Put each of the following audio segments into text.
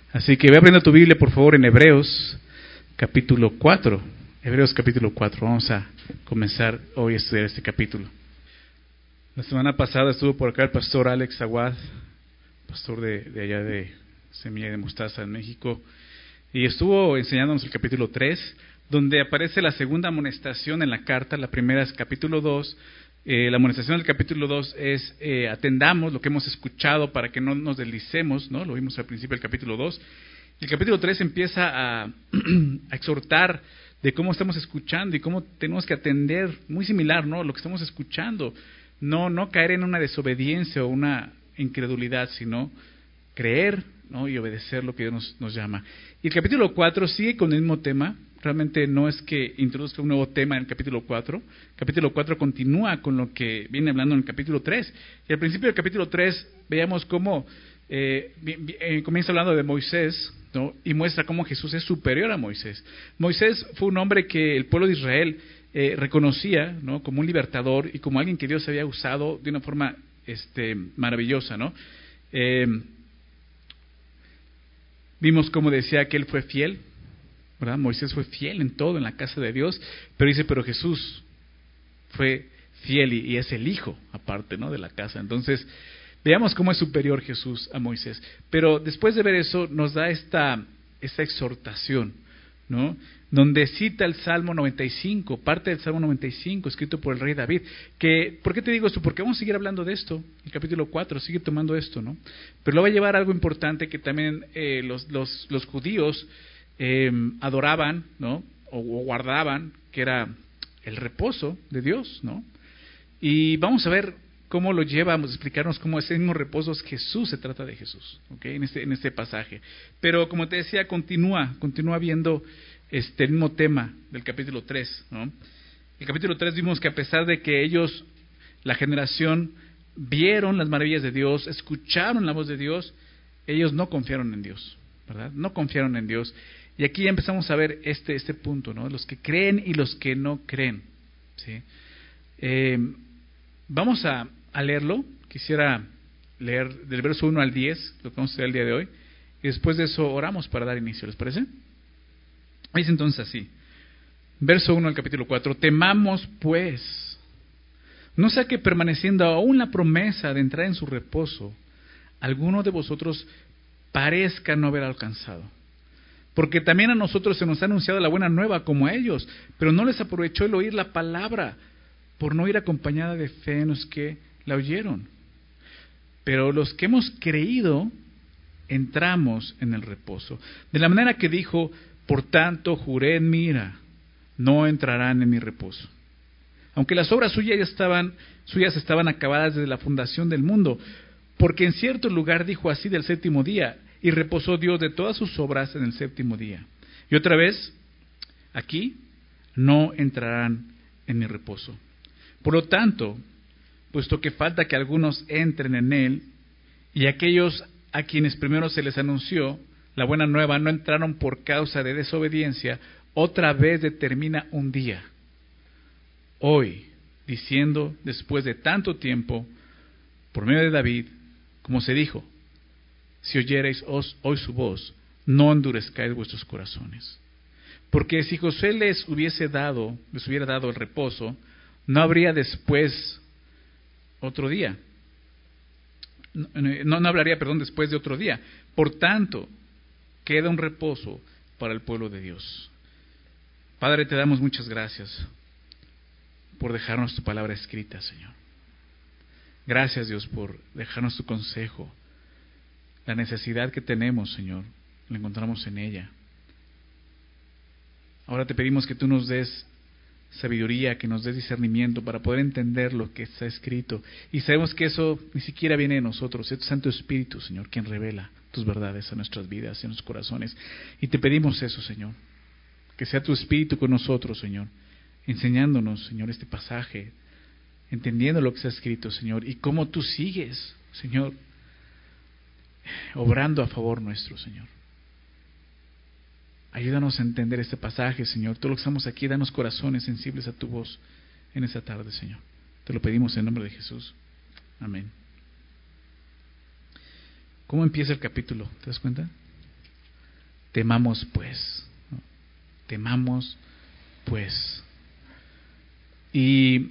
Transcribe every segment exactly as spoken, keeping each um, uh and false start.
Así que ve abriendo tu Biblia, por favor, en Hebreos capítulo cuatro. Hebreos capítulo cuatro. Vamos a comenzar hoy a estudiar este capítulo. La semana pasada estuvo por acá el pastor Alex Aguad, pastor de, de allá de Semilla de Mostaza en México, y estuvo enseñándonos el capítulo tres, donde aparece la segunda amonestación en la carta. La primera es capítulo dos. Eh, la amonestación del capítulo dos es eh, atendamos lo que hemos escuchado para que no nos deslicemos, ¿no? Lo vimos al principio del capítulo dos. El capítulo tres empieza a, a exhortar de cómo estamos escuchando y cómo tenemos que atender, muy similar, ¿no? Lo que estamos escuchando, no, no caer en una desobediencia o una incredulidad, sino creer, ¿no? Y obedecer lo que Dios nos, nos llama. Y el capítulo cuatro sigue con el mismo tema. Realmente no es que introduzca un nuevo tema en el capítulo cuatro. El capítulo cuatro continúa con lo que viene hablando en el capítulo tres. Y al principio del capítulo tres veíamos cómo eh, eh, comienza hablando de Moisés, ¿no? Y muestra cómo Jesús es superior a Moisés. Moisés fue un hombre que el pueblo de Israel eh, reconocía, ¿no? Como un libertador y como alguien que Dios había usado de una forma este, maravillosa, ¿no? Eh, vimos cómo decía que él fue fiel, ¿verdad? Moisés fue fiel en todo en la casa de Dios, pero dice, pero Jesús fue fiel y, y es el hijo aparte, ¿no? De la casa. Entonces, veamos cómo es superior Jesús a Moisés. Pero después de ver eso, nos da esta, esta exhortación, ¿no? Donde cita el Salmo noventa y cinco, parte del Salmo noventa y cinco, escrito por el rey David. Que, ¿por qué te digo esto? Porque vamos a seguir hablando de esto. El capítulo cuatro sigue tomando esto, ¿no? Pero lo va a llevar a algo importante que también eh, los, los, los judíos Eh, adoraban, ¿no? O, o guardaban, que era el reposo de Dios, ¿no? Y vamos a ver cómo lo lleva, vamos a explicarnos cómo ese mismo reposo es Jesús, se trata de Jesús, ¿ok? En este, en este pasaje. Pero como te decía, continúa, continúa viendo este el mismo tema del capítulo tres, ¿no? El capítulo tres vimos que a pesar de que ellos, la generación, vieron las maravillas de Dios, escucharon la voz de Dios, ellos no confiaron en Dios, ¿verdad? No confiaron en Dios. Y aquí ya empezamos a ver este, este punto, ¿no? Los que creen y los que no creen, ¿sí? Eh, vamos a, a leerlo. Quisiera leer del verso uno al diez, lo que vamos a hacer el día de hoy, y después de eso oramos para dar inicio, ¿les parece? Dice entonces así, verso uno del capítulo cuatro, temamos pues, no sea que permaneciendo aún la promesa de entrar en su reposo, alguno de vosotros parezca no haber alcanzado. Porque también a nosotros se nos ha anunciado la buena nueva como a ellos, pero no les aprovechó el oír la palabra, por no ir acompañada de fe en los que la oyeron. Pero los que hemos creído, entramos en el reposo. De la manera que dijo, por tanto juré en mi ira, no entrarán en mi reposo. Aunque las obras suyas ya estaban, suyas estaban acabadas desde la fundación del mundo, porque en cierto lugar dijo así del séptimo día, y reposó Dios de todas sus obras en el séptimo día. Y otra vez, aquí, no entrarán en mi reposo. Por lo tanto, puesto que falta que algunos entren en él, y aquellos a quienes primero se les anunció la buena nueva no entraron por causa de desobediencia, otra vez determina un día, hoy, diciendo después de tanto tiempo, por medio de David, como se dijo, si oyereis hoy su voz, no endurezcáis vuestros corazones. Porque si José les hubiese dado, les hubiera dado el reposo, no habría después otro día. No, no hablaría, perdón, después de otro día. Por tanto, queda un reposo para el pueblo de Dios. Padre, te damos muchas gracias por dejarnos tu palabra escrita, Señor. Gracias, Dios, por dejarnos tu consejo. La necesidad que tenemos, Señor, la encontramos en ella. Ahora te pedimos que tú nos des sabiduría, que nos des discernimiento para poder entender lo que está escrito. Y sabemos que eso ni siquiera viene de nosotros, es tu Santo Espíritu, Señor, quien revela tus verdades a nuestras vidas y a nuestros corazones. Y te pedimos eso, Señor, que sea tu Espíritu con nosotros, Señor, enseñándonos, Señor, este pasaje, entendiendo lo que está escrito, Señor, y cómo tú sigues, Señor, obrando a favor nuestro, Señor. Ayúdanos a entender este pasaje, Señor. Todos los que estamos aquí, danos corazones sensibles a tu voz en esta tarde, Señor. Te lo pedimos en nombre de Jesús. Amén. ¿Cómo empieza el capítulo? ¿Te das cuenta? Temamos pues, ¿no? Temamos pues. Y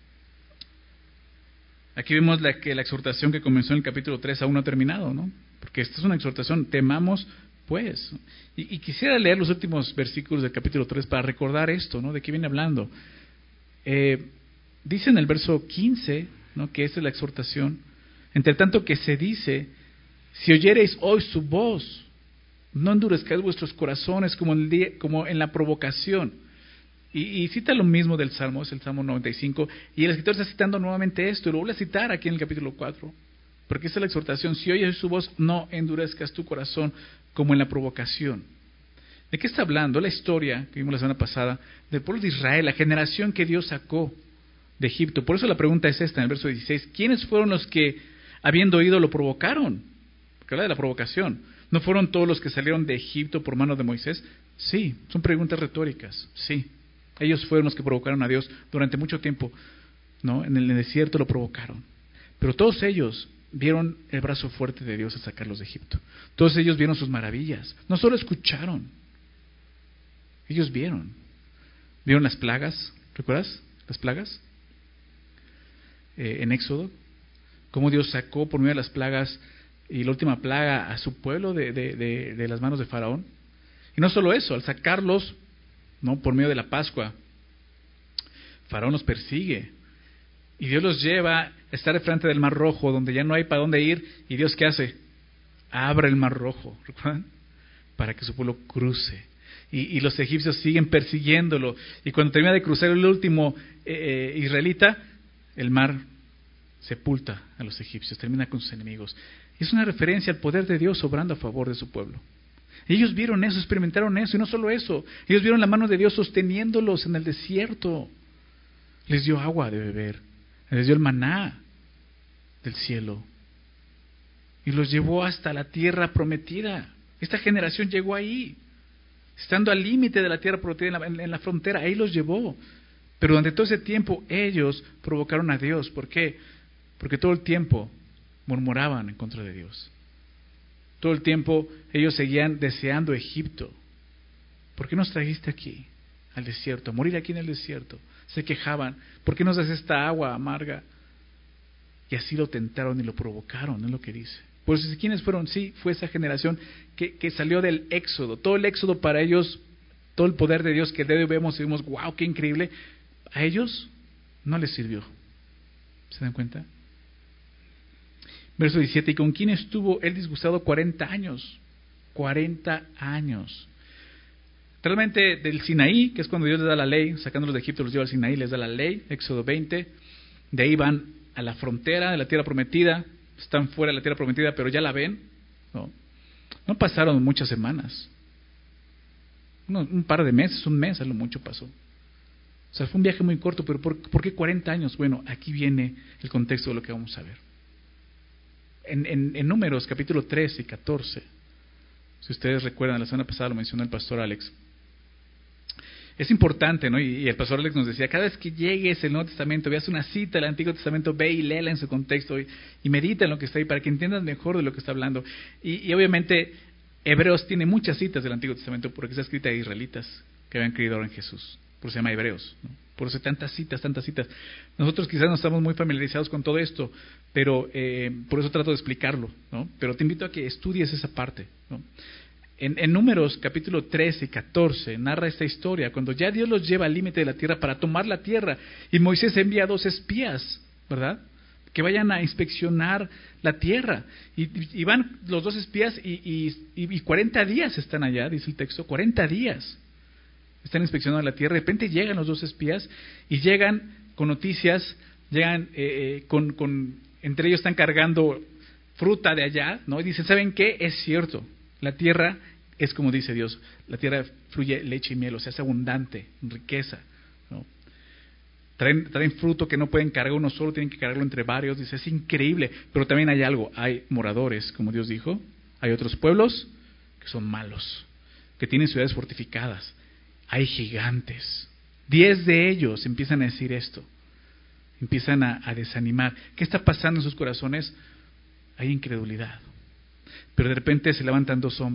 aquí vemos la, que la exhortación que comenzó en el capítulo tres aún no ha terminado, ¿no? Porque esta es una exhortación, temamos pues. Y, y quisiera leer los últimos versículos del capítulo tres para recordar esto, ¿no? ¿De qué viene hablando? Eh, dice en el verso quince, ¿no? Que esta es la exhortación. Entre tanto que se dice, si oyereis hoy su voz, no endurezcáis vuestros corazones como en, el día, como en la provocación. Y, y cita lo mismo del Salmo, es el Salmo noventa y cinco, y el escritor está citando nuevamente esto, y lo vuelve a citar aquí en el capítulo cuatro, porque esta es la exhortación, si oyes su voz, no endurezcas tu corazón como en la provocación. ¿De qué está hablando? La historia que vimos la semana pasada del pueblo de Israel, la generación que Dios sacó de Egipto. Por eso la pregunta es esta, en el verso dieciséis, ¿quiénes fueron los que, habiendo oído, lo provocaron? Porque habla de la provocación. ¿No fueron todos los que salieron de Egipto por mano de Moisés? Sí, son preguntas retóricas, sí. Ellos fueron los que provocaron a Dios durante mucho tiempo, ¿no? En el desierto lo provocaron. Pero todos ellos vieron el brazo fuerte de Dios al sacarlos de Egipto. Todos ellos vieron sus maravillas. No solo escucharon, ellos vieron. Vieron las plagas, ¿recuerdas? Las plagas eh, en Éxodo. Cómo Dios sacó por medio de las plagas y la última plaga a su pueblo de, de, de, de las manos de Faraón. Y no solo eso, al sacarlos, ¿no? Por medio de la Pascua, Faraón los persigue y Dios los lleva a estar frente del Mar Rojo, donde ya no hay para dónde ir, y Dios, ¿qué hace? Abre el Mar Rojo, ¿recuerdan? Para que su pueblo cruce, y, y los egipcios siguen persiguiéndolo, y cuando termina de cruzar el último eh, eh, israelita, el mar sepulta a los egipcios, termina con sus enemigos. Y es una referencia al poder de Dios obrando a favor de su pueblo. Ellos vieron eso, experimentaron eso, y no solo eso, ellos vieron la mano de Dios sosteniéndolos en el desierto. Les dio agua de beber, les dio el maná del cielo, y los llevó hasta la tierra prometida. Esta generación llegó ahí, estando al límite de la tierra prometida, en la, en, en la frontera, ahí los llevó. Pero durante todo ese tiempo ellos provocaron a Dios. ¿Por qué? Porque todo el tiempo murmuraban en contra de Dios. Todo el tiempo ellos seguían deseando Egipto. ¿Por qué nos trajiste aquí, al desierto, a morir aquí en el desierto? Se quejaban. ¿Por qué nos das esta agua amarga? Y así lo tentaron y lo provocaron, es lo que dice. Pues, ¿quiénes fueron? Sí, fue esa generación que, que salió del Éxodo. Todo el Éxodo para ellos, todo el poder de Dios que de hoy vemos y vemos, wow, qué increíble. A ellos no les sirvió. ¿Se dan cuenta? Verso diecisiete, y con quién estuvo él disgustado cuarenta años. cuarenta años. Realmente del Sinaí, que es cuando Dios les da la ley, sacándolos de Egipto los lleva al Sinaí, les da la ley, Éxodo veinte. De ahí van a la frontera de la tierra prometida, están fuera de la tierra prometida, pero ya la ven. No, no pasaron muchas semanas. No, un par de meses, un mes a lo mucho pasó. O sea, fue un viaje muy corto, pero ¿por, ¿por qué cuarenta años? Bueno, aquí viene el contexto de lo que vamos a ver. En, en, en Números, capítulo trece y catorce, si ustedes recuerdan, la semana pasada lo mencionó el pastor Alex. Es importante, ¿no? Y, y el pastor Alex nos decía, cada vez que llegues el Nuevo Testamento, veas una cita del Antiguo Testamento, ve y léela en su contexto y, y medita en lo que está ahí para que entiendas mejor de lo que está hablando. Y, y obviamente, Hebreos tiene muchas citas del Antiguo Testamento porque está escrita de israelitas que habían creído ahora en Jesús. Por eso se llama Hebreos, ¿no? Por eso hay tantas citas, tantas citas. Nosotros quizás no estamos muy familiarizados con todo esto, pero eh, por eso trato de explicarlo, ¿no? Pero te invito a que estudies esa parte, ¿no? En, en Números capítulo trece y catorce narra esta historia, cuando ya Dios los lleva al límite de la tierra para tomar la tierra, y Moisés envía a dos espías, ¿verdad?, que vayan a inspeccionar la tierra, y, y van los dos espías y, y, y cuarenta días están allá, dice el texto, cuarenta días están inspeccionando la tierra. De repente llegan los dos espías y llegan con noticias, llegan eh, con, con, entre ellos están cargando fruta de allá, ¿no? Y dicen, ¿saben qué? Es cierto, la tierra es como dice Dios, la tierra fluye leche y miel, o sea, es abundante, riqueza, ¿no? Traen, traen fruto que no pueden cargar uno solo, tienen que cargarlo entre varios. Dice, es increíble, pero también hay algo, hay moradores, como Dios dijo, hay otros pueblos que son malos, que tienen ciudades fortificadas, hay gigantes. Diez de ellos empiezan a decir esto, empiezan a, a desanimar. ¿Qué está pasando en sus corazones? Hay incredulidad. Pero de repente se levantan dos hombres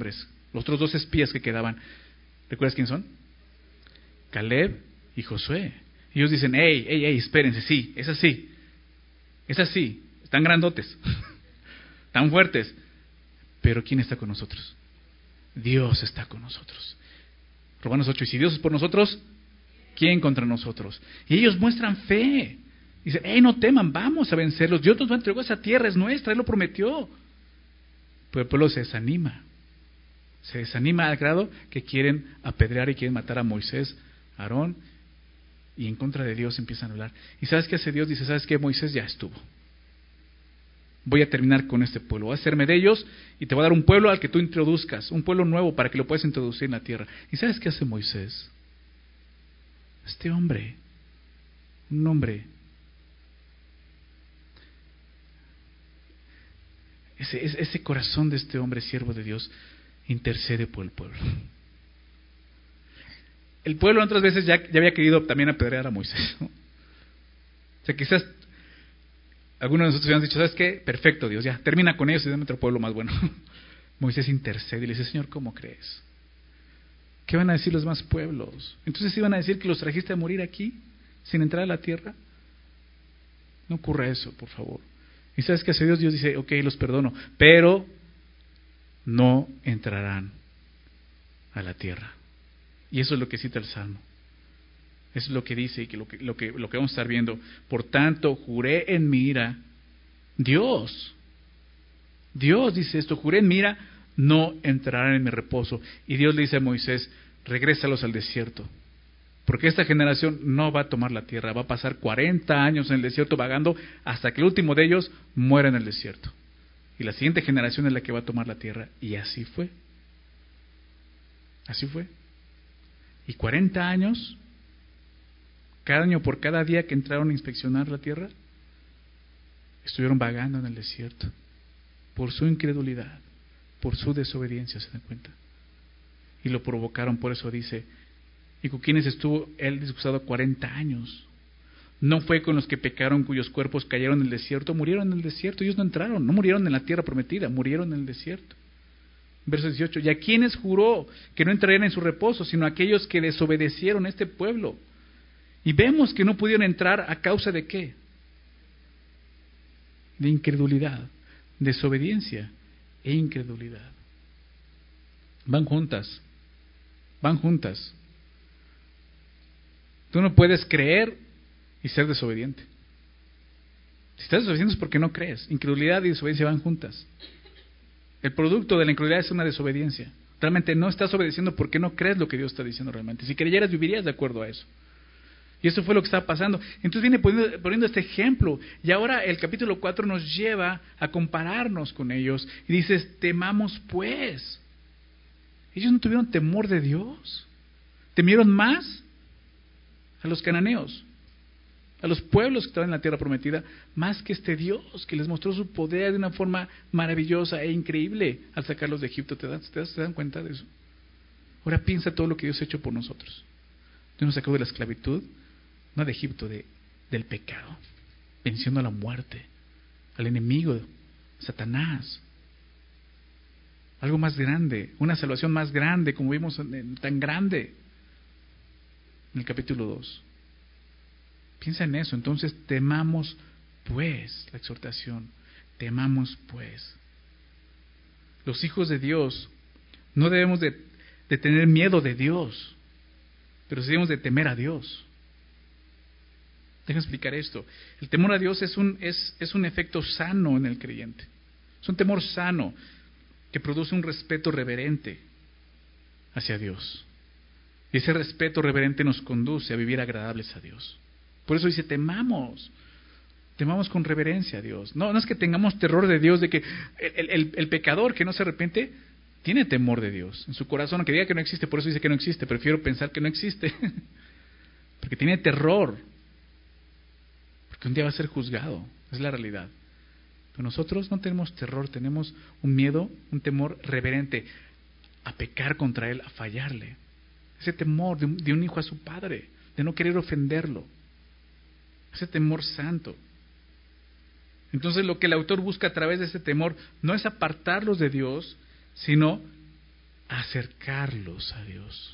los otros dos espías que quedaban. ¿Recuerdas quién son? Caleb y Josué. Ellos dicen, hey, hey, hey, espérense, sí, es así, es así, están grandotes, tan fuertes, pero ¿quién está con nosotros? Dios está con nosotros. Romanos ocho, y si Dios es por nosotros, ¿quién contra nosotros? Y ellos muestran fe. Dicen, hey, no teman, vamos a vencerlos. Dios nos va a entregar esa tierra, es nuestra, Él lo prometió. Pero el pueblo se desanima. Se desanima al grado que quieren apedrear y quieren matar a Moisés, a Aarón, y en contra de Dios empiezan a hablar. ¿Y sabes qué hace Dios? Dice, ¿sabes qué? Moisés ya estuvo. Voy a terminar con este pueblo, voy a hacerme de ellos y te voy a dar un pueblo al que tú introduzcas, un pueblo nuevo para que lo puedas introducir en la tierra. ¿Y sabes qué hace Moisés? Este hombre, un hombre, ese, ese corazón de este hombre, siervo de Dios, intercede por el pueblo. El pueblo otras veces ya, ya había querido también apedrear a Moisés, ¿no? O sea, quizás algunos de nosotros habíamos dicho, ¿sabes qué? Perfecto, Dios, ya, termina con ellos y dame otro pueblo más bueno. Moisés intercede y le dice, Señor, ¿cómo crees? ¿Qué van a decir los demás pueblos? Entonces iban a decir que los trajiste a morir aquí, sin entrar a la tierra. No ocurre eso, por favor. ¿Y sabes qué hace Dios? Dios dice, ok, los perdono, pero no entrarán a la tierra. Y eso es lo que cita el Salmo. Eso es lo que dice y que lo que, lo que, lo que vamos a estar viendo. Por tanto, juré en mi ira, Dios, Dios dice esto, juré en mi ira, no entrarán en mi reposo. Y Dios le dice a Moisés, regrésalos al desierto, porque esta generación no va a tomar la tierra, va a pasar cuarenta años en el desierto vagando hasta que el último de ellos muera en el desierto. Y la siguiente generación es la que va a tomar la tierra. Y así fue. Así fue. Y cuarenta años, cada año por cada día que entraron a inspeccionar la tierra, estuvieron vagando en el desierto por su incredulidad, por su desobediencia, ¿se dan cuenta? Y lo provocaron, por eso dice, y con quienes estuvo él disgustado cuarenta años. No fue con los que pecaron, cuyos cuerpos cayeron en el desierto, murieron en el desierto, ellos no entraron, no murieron en la tierra prometida, murieron en el desierto. Verso dieciocho, y a quienes juró que no entrarían en su reposo, sino a aquellos que desobedecieron a este pueblo. Y vemos que no pudieron entrar a causa de ¿qué? De incredulidad, desobediencia e incredulidad. Van juntas, van juntas. Tú no puedes creer y ser desobediente. Si estás desobediente es porque no crees. Incredulidad y desobediencia van juntas. El producto de la incredulidad es una desobediencia. Realmente no estás obedeciendo porque no crees lo que Dios está diciendo realmente. Si creyeras, vivirías de acuerdo a eso. Y eso fue lo que estaba pasando. Entonces viene poniendo, poniendo este ejemplo. Y ahora el capítulo cuatro nos lleva a compararnos con ellos. Y dices, temamos pues. Ellos no tuvieron temor de Dios. Temieron más a los cananeos, a los pueblos que estaban en la tierra prometida, más que este Dios que les mostró su poder de una forma maravillosa e increíble al sacarlos de Egipto. ¿Te das, te das, te dan cuenta de eso? Ahora piensa todo lo que Dios ha hecho por nosotros. Dios nos sacó de la esclavitud, no de Egipto, de, del pecado, venciendo a la muerte, al enemigo, Satanás. Algo más grande, una salvación más grande, como vimos en, tan grande en el capítulo dos. Piensa en eso. Entonces, temamos pues, la exhortación, temamos pues. Los hijos de Dios no debemos de, de tener miedo de Dios, pero sí debemos de temer a Dios. Déjame explicar esto. El temor a Dios es un, es, es un efecto sano en el creyente. Es un temor sano que produce un respeto reverente hacia Dios. Y ese respeto reverente nos conduce a vivir agradables a Dios. Por eso dice, temamos. Temamos con reverencia a Dios. No, no es que tengamos terror de Dios, de que el, el, el pecador que no se arrepiente tiene temor de Dios en su corazón, aunque diga que no existe. Por eso dice que no existe. Prefiero pensar que no existe. Porque tiene terror. Porque un día va a ser juzgado. Es la realidad. Pero nosotros no tenemos terror, tenemos un miedo, un temor reverente a pecar contra Él, a fallarle. Ese temor de un, de un hijo a su padre, de no querer ofenderlo. Ese temor santo. Entonces lo que el autor busca a través de ese temor no es apartarlos de Dios, sino acercarlos a Dios.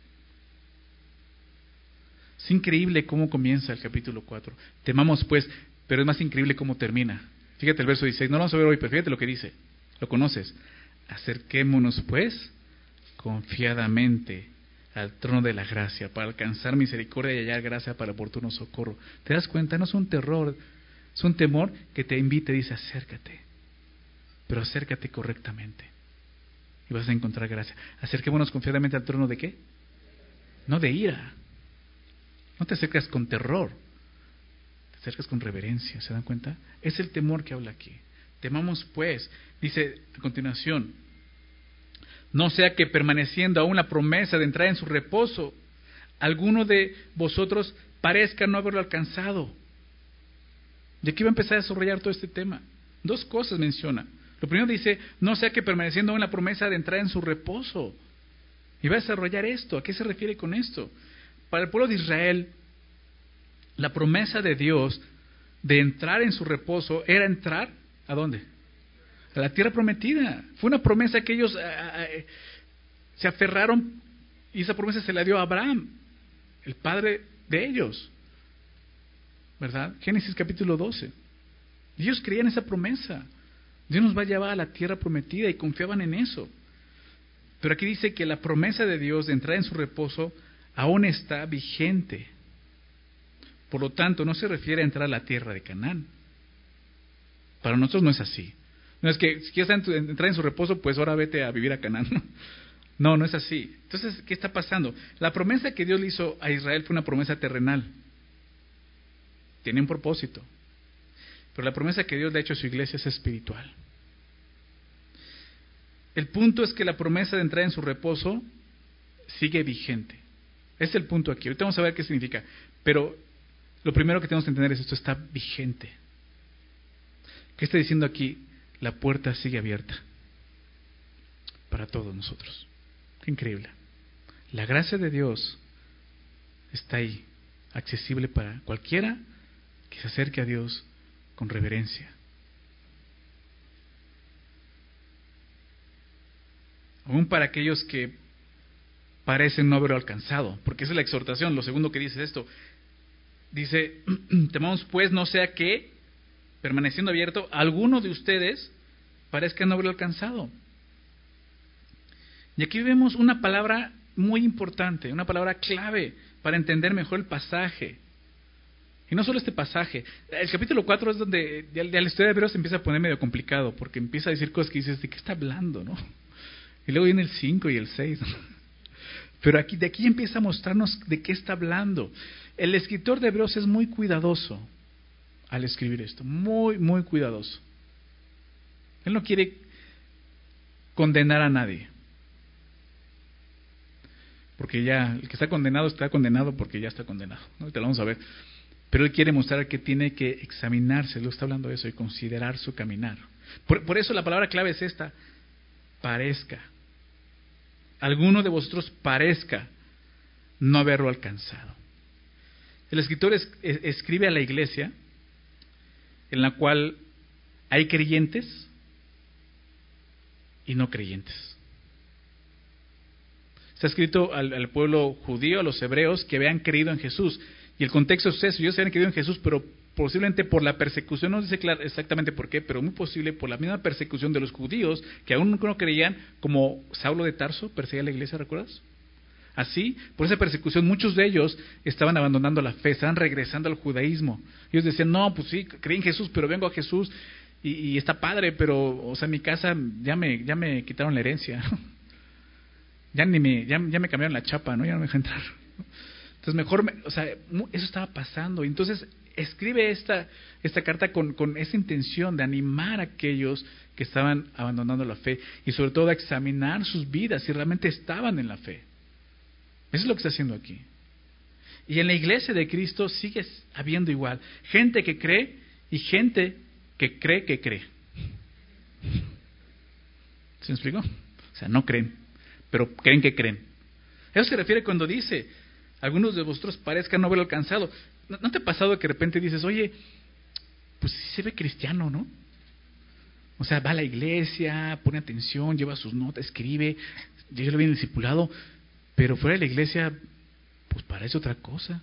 Es increíble cómo comienza el capítulo cuatro. Temamos pues, pero es más increíble cómo termina. Fíjate el verso dieciséis, no lo vamos a ver hoy, pero fíjate lo que dice. Lo conoces. Acerquémonos pues confiadamente al trono de la gracia para alcanzar misericordia y hallar gracia para oportuno socorro. ¿Te das cuenta? No es un terror, es un temor que te invita y dice acércate, pero acércate correctamente y vas a encontrar gracia. Acerquémonos confiadamente al trono de ¿qué? No de ira. No te acercas con terror, te acercas con reverencia. ¿Se dan cuenta? Es el temor que habla aquí. Temamos pues, dice a continuación, no sea que permaneciendo aún la promesa de entrar en su reposo, alguno de vosotros parezca no haberlo alcanzado. Y aquí va a empezar a desarrollar todo este tema. Dos cosas menciona. Lo primero dice, no sea que permaneciendo aún la promesa de entrar en su reposo. Y va a desarrollar esto. ¿A qué se refiere con esto? Para el pueblo de Israel, la promesa de Dios de entrar en su reposo era entrar, ¿a dónde? A la tierra prometida. Fue una promesa que ellos a, a, se aferraron y esa promesa se la dio a Abraham, el padre de ellos. ¿Verdad? Génesis capítulo doce. Ellos creían esa promesa. Dios nos va a llevar a la tierra prometida y confiaban en eso. Pero aquí dice que la promesa de Dios de entrar en su reposo aún está vigente. Por lo tanto, no se refiere a entrar a la tierra de Canaán. Para nosotros no es así. No es que si quieres entrar en su reposo, pues ahora vete a vivir a Canaán. No, no es así. Entonces, ¿qué está pasando? La promesa que Dios le hizo a Israel fue una promesa terrenal. Tiene un propósito. Pero la promesa que Dios le ha hecho a su iglesia es espiritual. El punto es que la promesa de entrar en su reposo sigue vigente. Ese es el punto aquí. Ahorita vamos a ver qué significa. Pero lo primero que tenemos que entender es esto está vigente. ¿Qué está diciendo aquí? La puerta sigue abierta para todos nosotros. Qué increíble. La gracia de Dios está ahí, accesible para cualquiera que se acerque a Dios con reverencia. Aún para aquellos que parecen no haberlo alcanzado, porque esa es la exhortación. Lo segundo que dice es esto. Dice, temamos pues no sea que, permaneciendo abierto, alguno de ustedes parezca no haberlo alcanzado. Y aquí vemos una palabra muy importante, una palabra clave para entender mejor el pasaje. Y no solo este pasaje. El capítulo cuatro es donde ya la historia de Hebreos se empieza a poner medio complicado, porque empieza a decir cosas que dices, ¿de qué está hablando? ¿No? Y luego viene el cinco y el seis. Pero aquí, de aquí empieza a mostrarnos de qué está hablando. El escritor de Hebreos es muy cuidadoso al escribir esto, muy, muy cuidadoso. Él no quiere condenar a nadie. Porque ya, el que está condenado está condenado porque ya está condenado, ¿no? Te lo vamos a ver. Pero él quiere mostrar que tiene que examinarse, lo está hablando de eso, y considerar su caminar. Por, por eso la palabra clave es esta, parezca. Alguno de vosotros parezca no haberlo alcanzado. El escritor es, es, escribe a la iglesia en la cual hay creyentes y no creyentes. Está escrito al, al pueblo judío, a los hebreos que habían creído en Jesús. Y el contexto es eso, ellos habían creído en Jesús, pero posiblemente por la persecución, no dice claro exactamente por qué, pero muy posible por la misma persecución de los judíos, que aún no creían, como Saulo de Tarso perseguía a la iglesia, ¿recuerdas? Así, por esa persecución, muchos de ellos estaban abandonando la fe, estaban regresando al judaísmo. Ellos decían, no, pues sí, creí en Jesús, pero vengo a Jesús y, y está padre, pero, o sea, en mi casa ya me, ya me quitaron la herencia. Ya ni me, ya, ya me cambiaron la chapa, ¿no? Ya no me dejan entrar. Entonces mejor, me, o sea, eso estaba pasando. Y entonces escribe esta, esta carta con, con esa intención de animar a aquellos que estaban abandonando la fe y sobre todo a examinar sus vidas si realmente estaban en la fe. Eso es lo que está haciendo aquí. Y en la iglesia de Cristo sigue habiendo igual gente que cree y gente que cree que cree. ¿Se me explicó? O sea, no creen, pero creen que creen. Eso se refiere cuando dice, algunos de vosotros parezcan no haberlo alcanzado. ¿No, ¿No te ha pasado que de repente dices, oye, pues sí se ve cristiano, ¿no? O sea, va a la iglesia, pone atención, lleva sus notas, escribe, yo lo vi en el discipulado, pero fuera de la iglesia, pues parece otra cosa.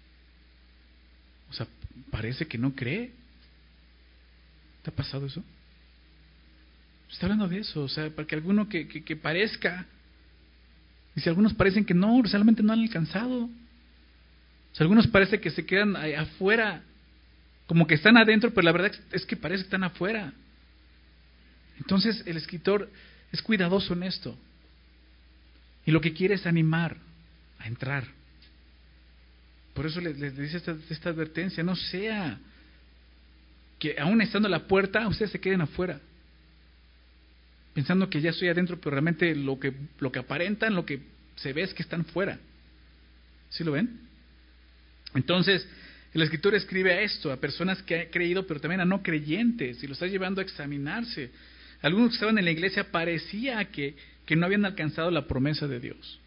O sea, parece que no cree. ¿Te ha pasado eso? Está hablando de eso, o sea, para que alguno que, que, que parezca, y si algunos parecen que no, realmente no han alcanzado. O sea, algunos parece que se quedan afuera, como que están adentro, pero la verdad es que parece que están afuera. Entonces el escritor es cuidadoso en esto, y lo que quiere es animar a entrar. Por eso les, les dice esta, esta advertencia: no sea que aún estando a la puerta, ustedes se queden afuera, pensando que ya estoy adentro, pero realmente lo que, lo que aparentan, lo que se ve es que están fuera. ¿Sí lo ven? Entonces, el escritor escribe a esto, a personas que han creído, pero también a no creyentes, y lo está llevando a examinarse. Algunos que estaban en la iglesia parecía que, que no habían alcanzado la promesa de Dios.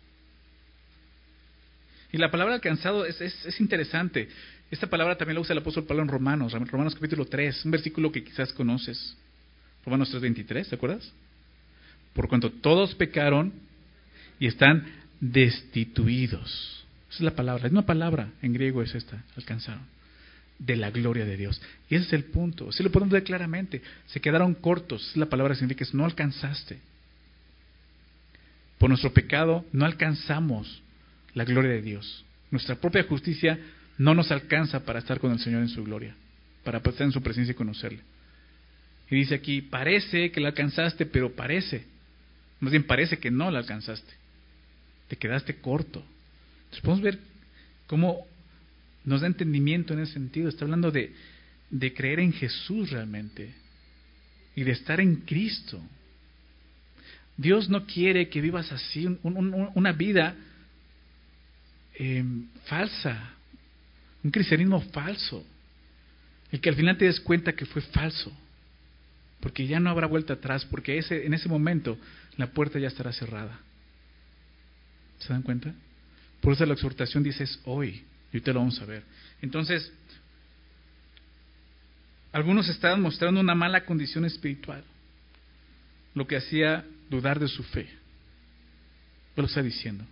Y la palabra alcanzado es, es, es interesante. Esta palabra también la usa el apóstol Pablo en Romanos, Romanos capítulo tres, un versículo que quizás conoces. Romanos tres veintitrés, ¿te acuerdas? Por cuanto todos pecaron y están destituidos. Esa es la palabra, la misma palabra en griego es esta, alcanzaron, de la gloria de Dios. Y ese es el punto, así lo podemos ver claramente. Se quedaron cortos, esa es la palabra, significa que no alcanzaste. Por nuestro pecado no alcanzamos la gloria de Dios. Nuestra propia justicia no nos alcanza para estar con el Señor en su gloria, para estar en su presencia y conocerle. Y dice aquí, parece que la alcanzaste, pero parece, más bien parece que no la alcanzaste. Te quedaste corto. Entonces podemos ver cómo nos da entendimiento en ese sentido. Está hablando de, de creer en Jesús realmente y de estar en Cristo. Dios no quiere que vivas así, un, un, una vida eh, falsa, un cristianismo falso, el que al final te des cuenta que fue falso, porque ya no habrá vuelta atrás, porque ese, en ese momento la puerta ya estará cerrada. ¿Se dan cuenta? Por eso la exhortación dice es hoy, y ahorita lo vamos a ver. Entonces, algunos estaban mostrando una mala condición espiritual, lo que hacía dudar de su fe. ¿Qué lo está diciendo?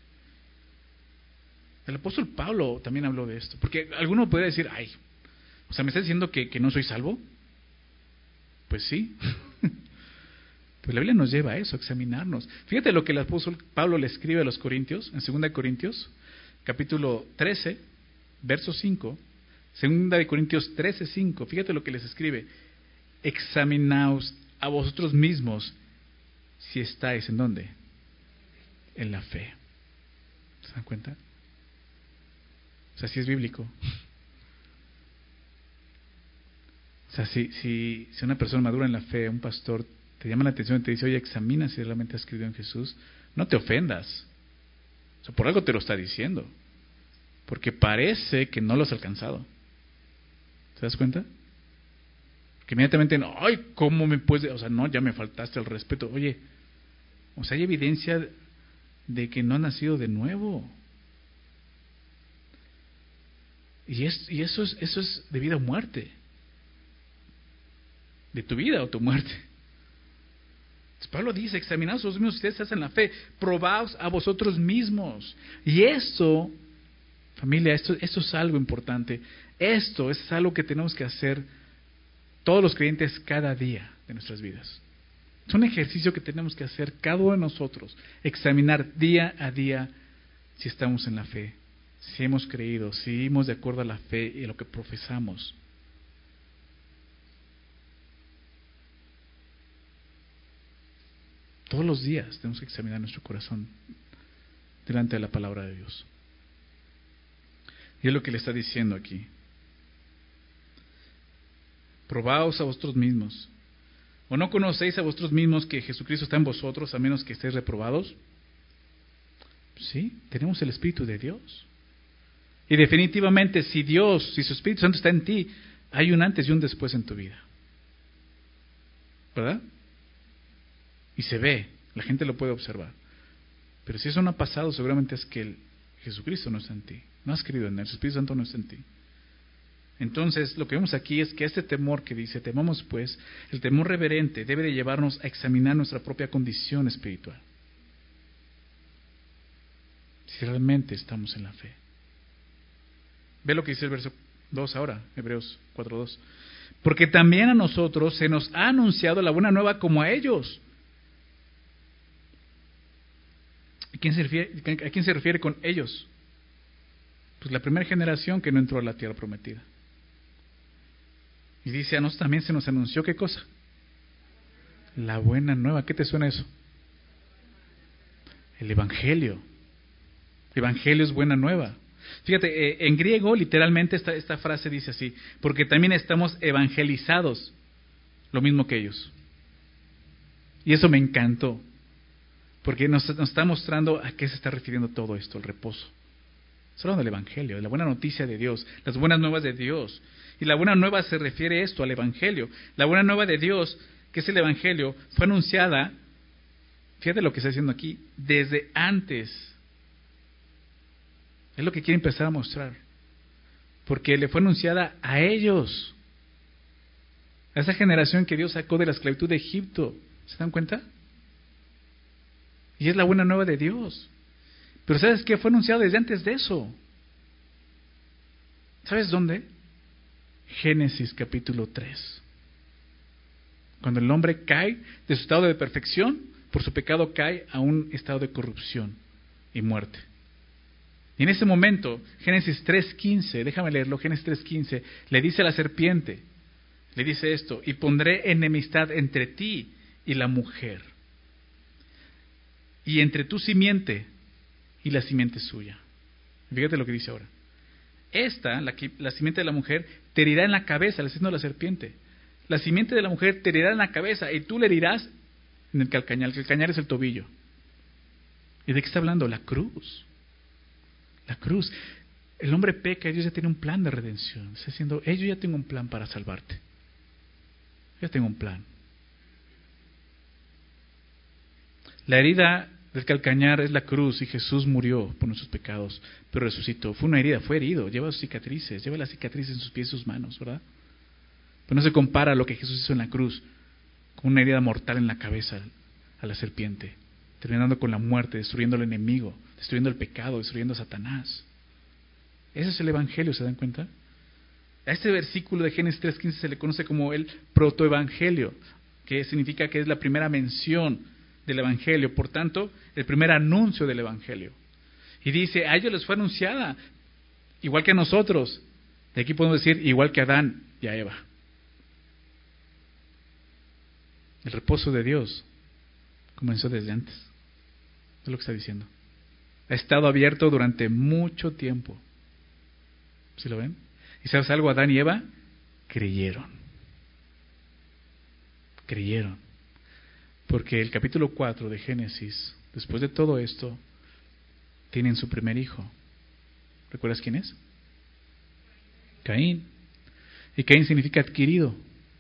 El apóstol Pablo también habló de esto, porque alguno puede decir, ay, o sea, ¿me está diciendo que, que no soy salvo? Pues sí. Pues la Biblia nos lleva a eso, a examinarnos. Fíjate lo que el apóstol Pablo le escribe a los Corintios, en segunda de Corintios, capítulo trece, verso cinco, segunda de Corintios trece, cinco, fíjate lo que les escribe: examinaos a vosotros mismos si estáis en dónde, en la fe. ¿Se dan cuenta? O sea, si es bíblico. O sea, si, si, si una persona madura en la fe, un pastor, te llama la atención y te dice, oye, examina si realmente has creído en Jesús, no te ofendas. O sea, por algo te lo está diciendo. Porque parece que no lo has alcanzado. ¿Te das cuenta? Que inmediatamente, no, ay, ¿cómo me puedes? O sea, no, ya me faltaste el respeto. Oye, o sea, hay evidencia de que no has nacido de nuevo. Y, es, y eso, es, eso es de vida o muerte. De tu vida o tu muerte. Entonces, Pablo dice, examinaos a vosotros mismos si ustedes hacen la fe, probaos a vosotros mismos. Y esto, familia, esto, esto es algo importante. Esto es algo que tenemos que hacer todos los creyentes cada día de nuestras vidas. Es un ejercicio que tenemos que hacer cada uno de nosotros, examinar día a día si estamos en la fe, si hemos creído, si vivimos de acuerdo a la fe y a lo que profesamos. Todos los días tenemos que examinar nuestro corazón delante de la palabra de Dios. Y es lo que le está diciendo aquí. Probaos a vosotros mismos. ¿O no conocéis a vosotros mismos que Jesucristo está en vosotros, a menos que estéis reprobados? Sí, tenemos el Espíritu de Dios. Y definitivamente, si Dios, si su Espíritu Santo está en ti, hay un antes y un después en tu vida. ¿Verdad? Y se ve, la gente lo puede observar. Pero si eso no ha pasado, seguramente es que el Jesucristo no está en ti. No has creído en él, el Espíritu Santo no está en ti. Entonces, lo que vemos aquí es que este temor que dice, temamos pues, el temor reverente debe de llevarnos a examinar nuestra propia condición espiritual. si realmente estamos en la fe. Ve lo que dice el verso dos ahora, Hebreos cuatro dos. Porque también a nosotros se nos ha anunciado la buena nueva como a ellos. ¿A quién se refiere, a quién se refiere con ellos? Pues la primera generación que no entró a la tierra prometida. Y dice, a nosotros también se nos anunció, ¿qué cosa? La buena nueva. ¿Qué te suena eso? El Evangelio. Evangelio es buena nueva. Fíjate, eh, en griego literalmente esta, esta frase dice así, porque también estamos evangelizados, lo mismo que ellos. Y eso me encantó, porque nos, nos está mostrando a qué se está refiriendo todo esto, el reposo. Es hablando del Evangelio, de la buena noticia de Dios, las buenas nuevas de Dios. Y la buena nueva se refiere a esto, al Evangelio. La buena nueva de Dios, que es el Evangelio, fue anunciada, fíjate lo que está diciendo aquí, desde antes. Es lo que quiere empezar a mostrar. Porque le fue anunciada a ellos. A esa generación que Dios sacó de la esclavitud de Egipto. ¿Se dan cuenta? Y es la buena nueva de Dios. Pero ¿sabes qué? Fue anunciado desde antes de eso. ¿Sabes dónde? Génesis capítulo tres. Cuando el hombre cae de su estado de perfección, por su pecado cae a un estado de corrupción y muerte. Y en ese momento, Génesis tres quince, déjame leerlo, Génesis tres quince, le dice a la serpiente, le dice esto, y pondré enemistad entre ti y la mujer, y entre tu simiente y la simiente suya. Fíjate lo que dice ahora. Esta, la, la simiente de la mujer, te herirá en la cabeza, le está diciendo a la serpiente. La simiente de la mujer te herirá en la cabeza y tú le herirás en el calcañar. El calcañar es el tobillo. ¿Y de qué está hablando? La cruz. La cruz. El hombre peca y Dios ya tiene un plan de redención. Está diciendo, hey, yo ya tengo un plan para salvarte. Yo ya tengo un plan. La herida del calcañar es la cruz y Jesús murió por nuestros pecados, pero resucitó. Fue una herida, fue herido, lleva sus cicatrices, lleva las cicatrices en sus pies y sus manos, ¿verdad? Pero no se compara a lo que Jesús hizo en la cruz con una herida mortal en la cabeza a la serpiente, terminando con la muerte, destruyendo al enemigo, destruyendo el pecado, destruyendo a Satanás. Ese es el Evangelio, ¿se dan cuenta? A este versículo de Génesis tres quince se le conoce como el protoevangelio, que significa que es la primera mención del Evangelio, por tanto, el primer anuncio del Evangelio. Y dice, a ellos les fue anunciada, igual que a nosotros. De aquí podemos decir, igual que a Adán y a Eva. El reposo de Dios comenzó desde antes. Es lo que está diciendo. Ha estado abierto durante mucho tiempo. ¿Sí lo ven? ¿Y sabes algo? Adán y Eva creyeron. Creyeron. Porque el capítulo cuatro de Génesis, después de todo esto, tienen su primer hijo. ¿Recuerdas quién es? Caín. Y Caín significa adquirido.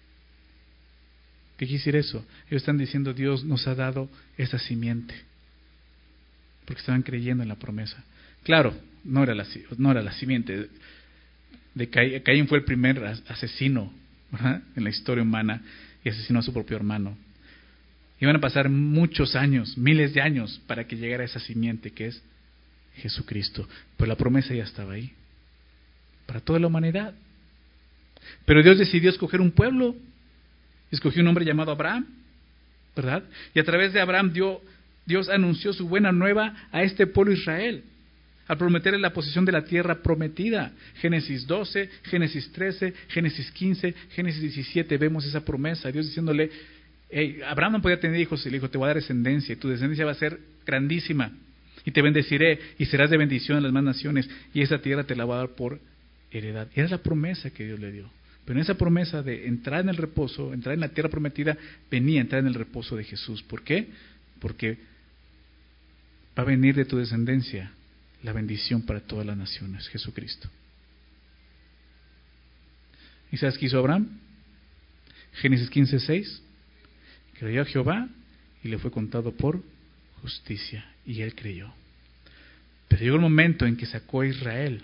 ¿Qué quiere decir eso? Ellos están diciendo, Dios nos ha dado esa simiente. Porque estaban creyendo en la promesa. Claro, no era la, no era la simiente. De Caín, Caín fue el primer asesino, ¿verdad?, en la historia humana, y asesinó a su propio hermano. Iban a pasar muchos años, miles de años, para que llegara esa simiente que es Jesucristo. Pero la promesa ya estaba ahí, para toda la humanidad. Pero Dios decidió escoger un pueblo. Escogió un hombre llamado Abraham, ¿verdad? Y a través de Abraham dio, Dios anunció su buena nueva a este pueblo Israel, al prometerle la posesión de la tierra prometida. Génesis doce, Génesis trece, Génesis quince, Génesis diecisiete, vemos esa promesa. Dios diciéndole, hey, Abraham no podía tener hijos, y le dijo, te voy a dar descendencia, y tu descendencia va a ser grandísima, y te bendeciré, y serás de bendición a las demás naciones, y esa tierra te la va a dar por heredad. Era la promesa que Dios le dio. Pero en esa promesa de entrar en el reposo, entrar en la tierra prometida, venía a entrar en el reposo de Jesús. ¿Por qué? Porque va a venir de tu descendencia la bendición para todas las naciones, Jesucristo. ¿Y sabes qué hizo Abraham? Génesis quince seis. Creyó a Jehová y le fue contado por justicia. Y él creyó. Pero llegó el momento en que sacó a Israel.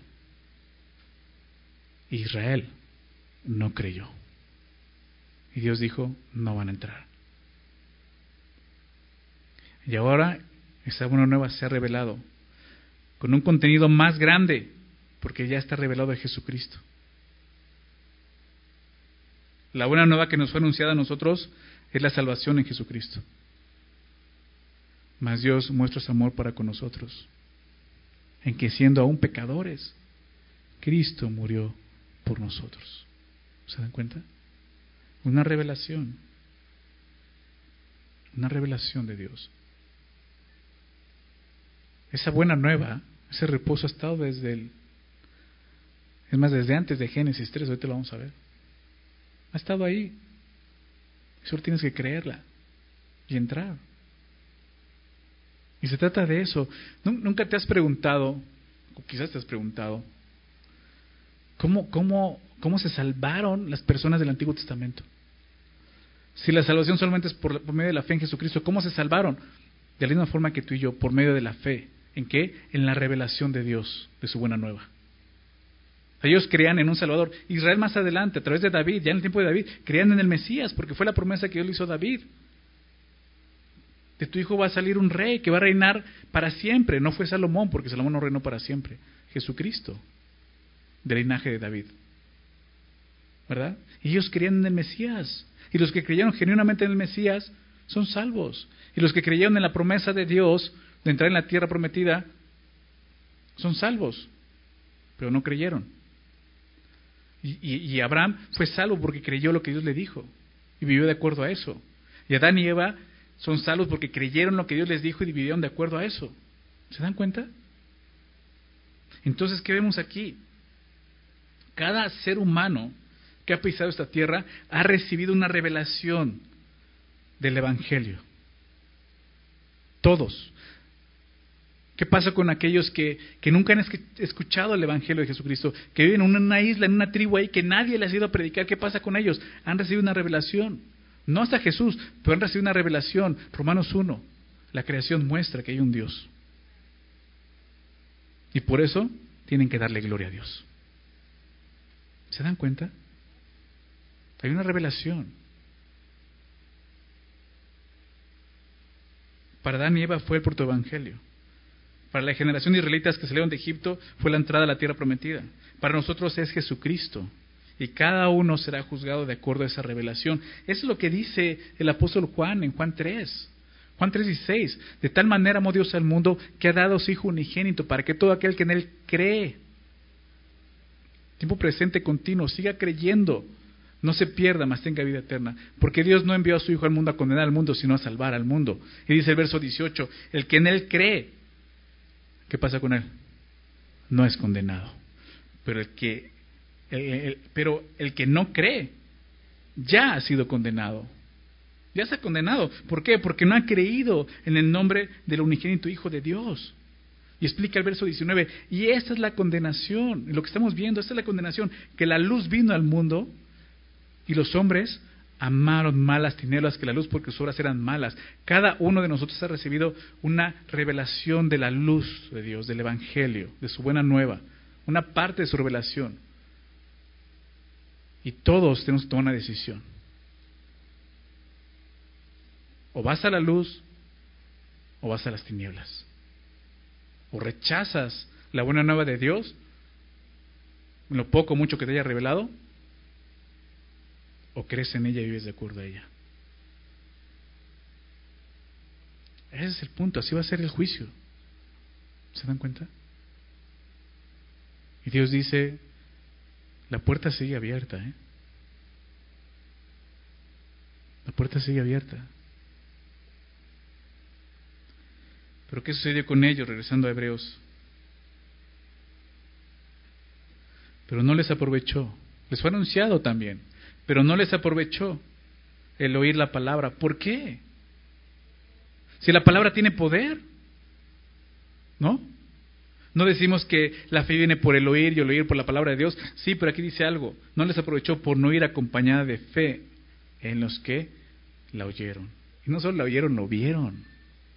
Israel no creyó. Y Dios dijo, no van a entrar. Y ahora esa buena nueva se ha revelado. con un contenido más grande, porque ya está revelado de Jesucristo. La buena nueva que nos fue anunciada a nosotros es la salvación en Jesucristo. Mas Dios muestra su amor para con nosotros, en que siendo aún pecadores, Cristo murió por nosotros. ¿Se dan cuenta? Una revelación. Una revelación de Dios. Esa buena nueva, ese reposo ha estado desde el, es más, desde antes de Génesis tres, ahorita lo vamos a ver. Ha estado ahí. Solo tienes que creerla y entrar. Y se trata de eso. Nunca te has preguntado, o quizás te has preguntado, ¿cómo, cómo, cómo se salvaron las personas del Antiguo Testamento? Si la salvación solamente es por, por medio de la fe en Jesucristo, ¿cómo se salvaron? De la misma forma que tú y yo, por medio de la fe. ¿En qué? En la revelación de Dios, de su buena nueva. Ellos creían en un Salvador. Israel más adelante, a través de David, ya en el tiempo de David, creían en el Mesías, porque fue la promesa que Dios le hizo a David. De tu hijo va a salir un rey que va a reinar para siempre. No fue Salomón, porque Salomón no reinó para siempre. Jesucristo, del linaje de David. ¿Verdad? Y ellos creían en el Mesías. Y los que creyeron genuinamente en el Mesías son salvos. Y los que creyeron en la promesa de Dios de entrar en la tierra prometida son salvos. Pero no creyeron. Y, y, y Abraham fue salvo porque creyó lo que Dios le dijo. Y vivió de acuerdo a eso. Y Adán y Eva son salvos porque creyeron lo que Dios les dijo y vivieron de acuerdo a eso. ¿Se dan cuenta? Entonces, ¿qué vemos aquí? Cada ser humano que ha pisado esta tierra ha recibido una revelación del Evangelio. Todos. ¿Qué pasa con aquellos que, que nunca han escuchado el Evangelio de Jesucristo? Que viven en una isla, en una tribu ahí, que nadie les ha ido a predicar. ¿Qué pasa con ellos? Han recibido una revelación. No hasta Jesús, pero han recibido una revelación. Romanos uno, la creación muestra que hay un Dios. Y por eso tienen que darle gloria a Dios. ¿Se dan cuenta? Hay una revelación. Para Adán y Eva fue el protoevangelio. Para la generación de israelitas que salieron de Egipto fue la entrada a la tierra prometida. Para nosotros es Jesucristo. Y cada uno será juzgado de acuerdo a esa revelación. Eso es lo que dice el apóstol Juan en Juan tres. Juan tres dieciséis. De tal manera amó Dios al mundo que ha dado a su Hijo unigénito para que todo aquel que en Él cree, tiempo presente continuo, siga creyendo, no se pierda, mas tenga vida eterna. Porque Dios no envió a su Hijo al mundo a condenar al mundo, sino a salvar al mundo. Y dice el verso dieciocho, el que en Él cree, ¿qué pasa con él? No es condenado. Pero el que, el, el, pero el que no cree, ya ha sido condenado. Ya se ha condenado. ¿Por qué? Porque no ha creído en el nombre del unigénito Hijo de Dios. Y explica el verso diecinueve, y esta es la condenación, lo que estamos viendo, esta es la condenación, que la luz vino al mundo, y los hombres amaron más las tinieblas que la luz porque sus obras eran malas. Cada uno de nosotros ha recibido una revelación de la luz de Dios, del Evangelio, de su buena nueva, una parte de su revelación. Y todos tenemos que tomar una decisión. O vas a la luz o vas a las tinieblas. O rechazas la buena nueva de Dios, en lo poco o mucho que te haya revelado, o crees en ella y vives de acuerdo a ella. Ese es el punto, así va a ser el juicio. ¿Se dan cuenta? Y Dios dice, la puerta sigue abierta, ¿eh? La puerta sigue abierta. Pero ¿qué sucedió con ellos? Regresando a Hebreos. Pero no les aprovechó. Les fue anunciado también, pero no les aprovechó el oír la palabra. ¿Por qué? Si la palabra tiene poder, ¿no? No decimos que la fe viene por el oír y el oír por la palabra de Dios. Sí, pero aquí dice algo. No les aprovechó por no ir acompañada de fe en los que la oyeron. Y no solo la oyeron, lo vieron.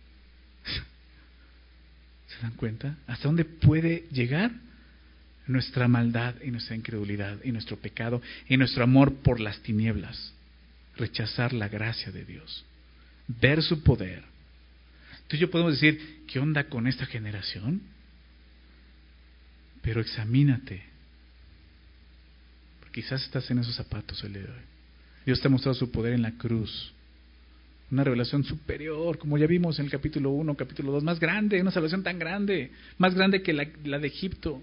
¿Se dan cuenta? ¿Hasta dónde puede llegar nuestra maldad y nuestra incredulidad y nuestro pecado y nuestro amor por las tinieblas? Rechazar la gracia de Dios, ver su poder. Tú y yo podemos decir, ¿qué onda con esta generación? Pero examínate. Porque quizás estás en esos zapatos el día de hoy. Dios te ha mostrado su poder en la cruz. Una revelación superior, como ya vimos en el capítulo uno, capítulo dos, más grande, una salvación tan grande, más grande que la, la de Egipto.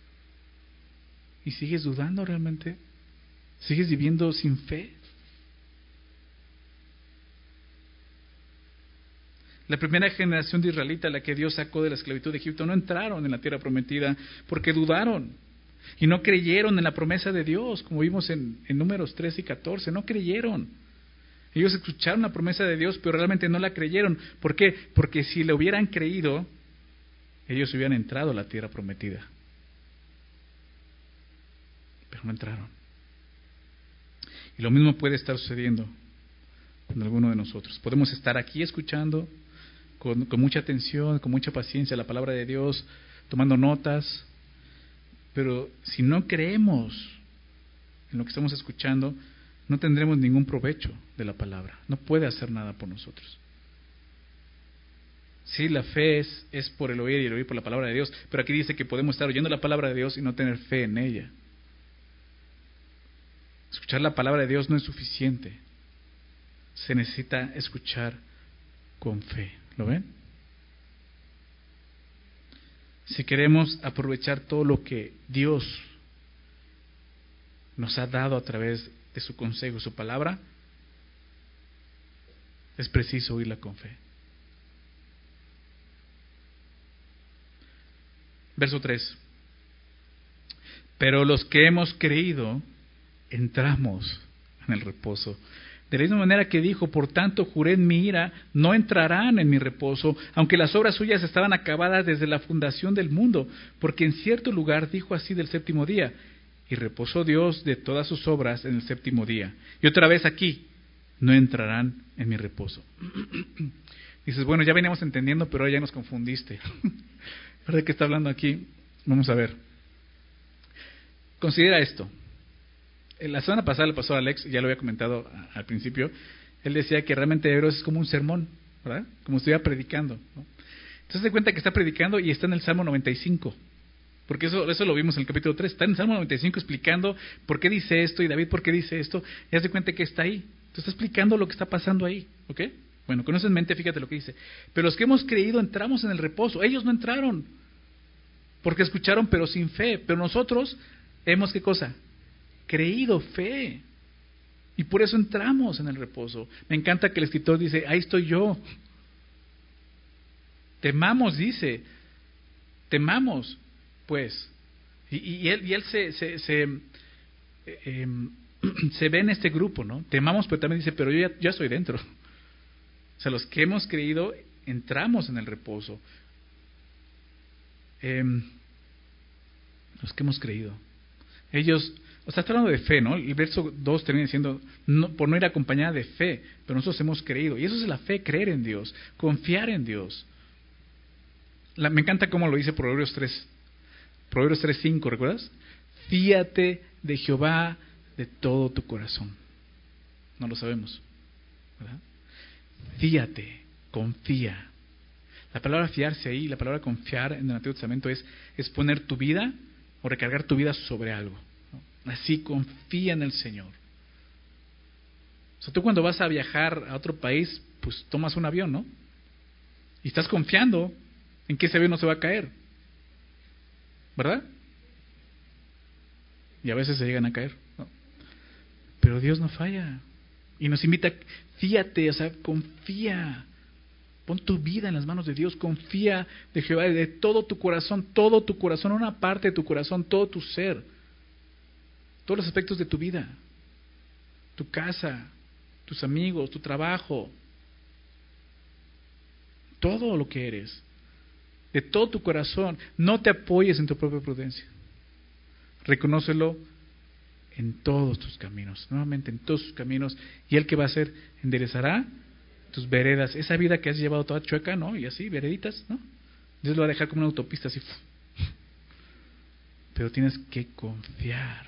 ¿Y sigues dudando realmente? ¿Sigues viviendo sin fe? La primera generación de israelitas, a la que Dios sacó de la esclavitud de Egipto, no entraron en la tierra prometida porque dudaron y no creyeron en la promesa de Dios, como vimos en, en Números trece y catorce, no creyeron. Ellos escucharon la promesa de Dios, pero realmente no la creyeron. ¿Por qué? Porque si le hubieran creído, ellos hubieran entrado a la tierra prometida. Pero no entraron. Y lo mismo puede estar sucediendo con alguno de nosotros. Podemos estar aquí escuchando con, con mucha atención, con mucha paciencia la palabra de Dios, tomando notas, pero si no creemos en lo que estamos escuchando, no tendremos ningún provecho de la palabra. No puede hacer nada por nosotros. Sí, la fe es, es por el oír y el oír por la palabra de Dios, pero aquí dice que podemos estar oyendo la palabra de Dios y no tener fe en ella. Escuchar la palabra de Dios no es suficiente. Se necesita escuchar con fe. ¿Lo ven? Si queremos aprovechar todo lo que Dios nos ha dado a través de su consejo, su palabra, es preciso oírla con fe. Verso tres. Pero los que hemos creído, entramos en el reposo. De la misma manera que dijo, por tanto juré en mi ira, no entrarán en mi reposo, aunque las obras suyas estaban acabadas desde la fundación del mundo, porque en cierto lugar dijo así del séptimo día, y reposó Dios de todas sus obras en el séptimo día. Y otra vez aquí, no entrarán en mi reposo. Dices, bueno, ya veníamos entendiendo, pero ahora ya nos confundiste. ¿Verdad que está hablando aquí? Vamos a ver. Considera esto. La semana pasada el pastor Alex, ya lo había comentado al principio, él decía que realmente Hebreos es como un sermón, ¿verdad? Como si estuviera predicando, ¿no? Entonces se cuenta que está predicando y está en el Salmo noventa y cinco. Porque eso, eso lo vimos en el capítulo tres. Está en el Salmo noventa y cinco explicando por qué dice esto y David por qué dice esto. Y haz de cuenta que está ahí. Entonces está explicando lo que está pasando ahí. ¿Ok? Bueno, con eso en mente, fíjate lo que dice. Pero los que hemos creído entramos en el reposo. Ellos no entraron. Porque escucharon pero sin fe. Pero nosotros hemos, ¿qué cosa? Creído, fe. Y por eso entramos en el reposo. Me encanta que el escritor dice, ahí estoy yo. Temamos, dice. Temamos. Pues, y, y él, y él se, se, se, eh, se ve en este grupo, ¿no? Temamos, pero también dice, pero yo ya, ya estoy dentro. O sea, los que hemos creído, entramos en el reposo. Eh, los que hemos creído. Ellos, o sea, está hablando de fe, ¿no? El verso dos termina diciendo, no, por no ir acompañada de fe, pero nosotros hemos creído. Y eso es la fe, creer en Dios, confiar en Dios. La, me encanta cómo lo dice Proverbios tres. Proverbios tres cinco, ¿recuerdas? Fíate de Jehová de todo tu corazón. No lo sabemos, ¿verdad? Fíate, confía. La palabra fiarse ahí, la palabra confiar en el Antiguo Testamento es, es poner tu vida o recargar tu vida sobre algo, ¿no? Así, confía en el Señor. O sea, tú cuando vas a viajar a otro país, pues tomas un avión, ¿no? Y estás confiando en que ese avión no se va a caer, ¿verdad? Y a veces se llegan a caer, ¿no? Pero Dios no falla. Y nos invita, fíate, o sea, confía. Pon tu vida en las manos de Dios, confía de Jehová de todo tu corazón, todo tu corazón, una parte de tu corazón, todo tu ser. Todos los aspectos de tu vida. Tu casa, tus amigos, tu trabajo. Todo lo que eres. De todo tu corazón. No te apoyes en tu propia prudencia. Reconócelo en todos tus caminos. Nuevamente en todos tus caminos. ¿Y Él qué va a hacer? Enderezará tus veredas. Esa vida que has llevado toda chueca, ¿no? Y así, vereditas, ¿no? Dios lo va a dejar como una autopista así. Pero tienes que confiar.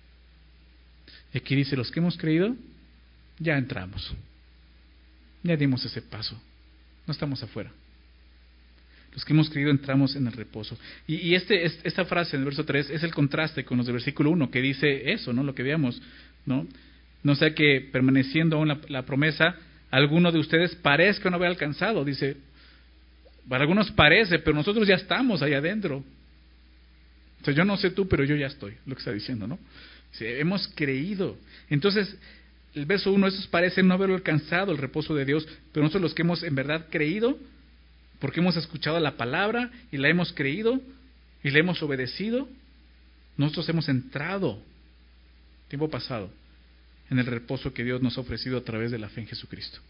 Y aquí dice, los que hemos creído, ya entramos. Ya dimos ese paso. No estamos afuera. Los que hemos creído entramos en el reposo. Y, y este, es, esta frase en el verso tres es el contraste con los del versículo uno, que dice eso, ¿no? Lo que veamos, ¿no? No sea que permaneciendo aún la, la promesa, alguno de ustedes parezca no haber alcanzado. Dice, para algunos parece, pero nosotros ya estamos ahí adentro. O sea, yo no sé tú, pero yo ya estoy, lo que está diciendo, ¿no? Dice, hemos creído. Entonces, el verso uno, esos parecen no haberlo alcanzado, el reposo de Dios, pero nosotros los que hemos en verdad creído, porque hemos escuchado la palabra y la hemos creído y la hemos obedecido, nosotros hemos entrado, tiempo pasado, en el reposo que Dios nos ha ofrecido a través de la fe en Jesucristo.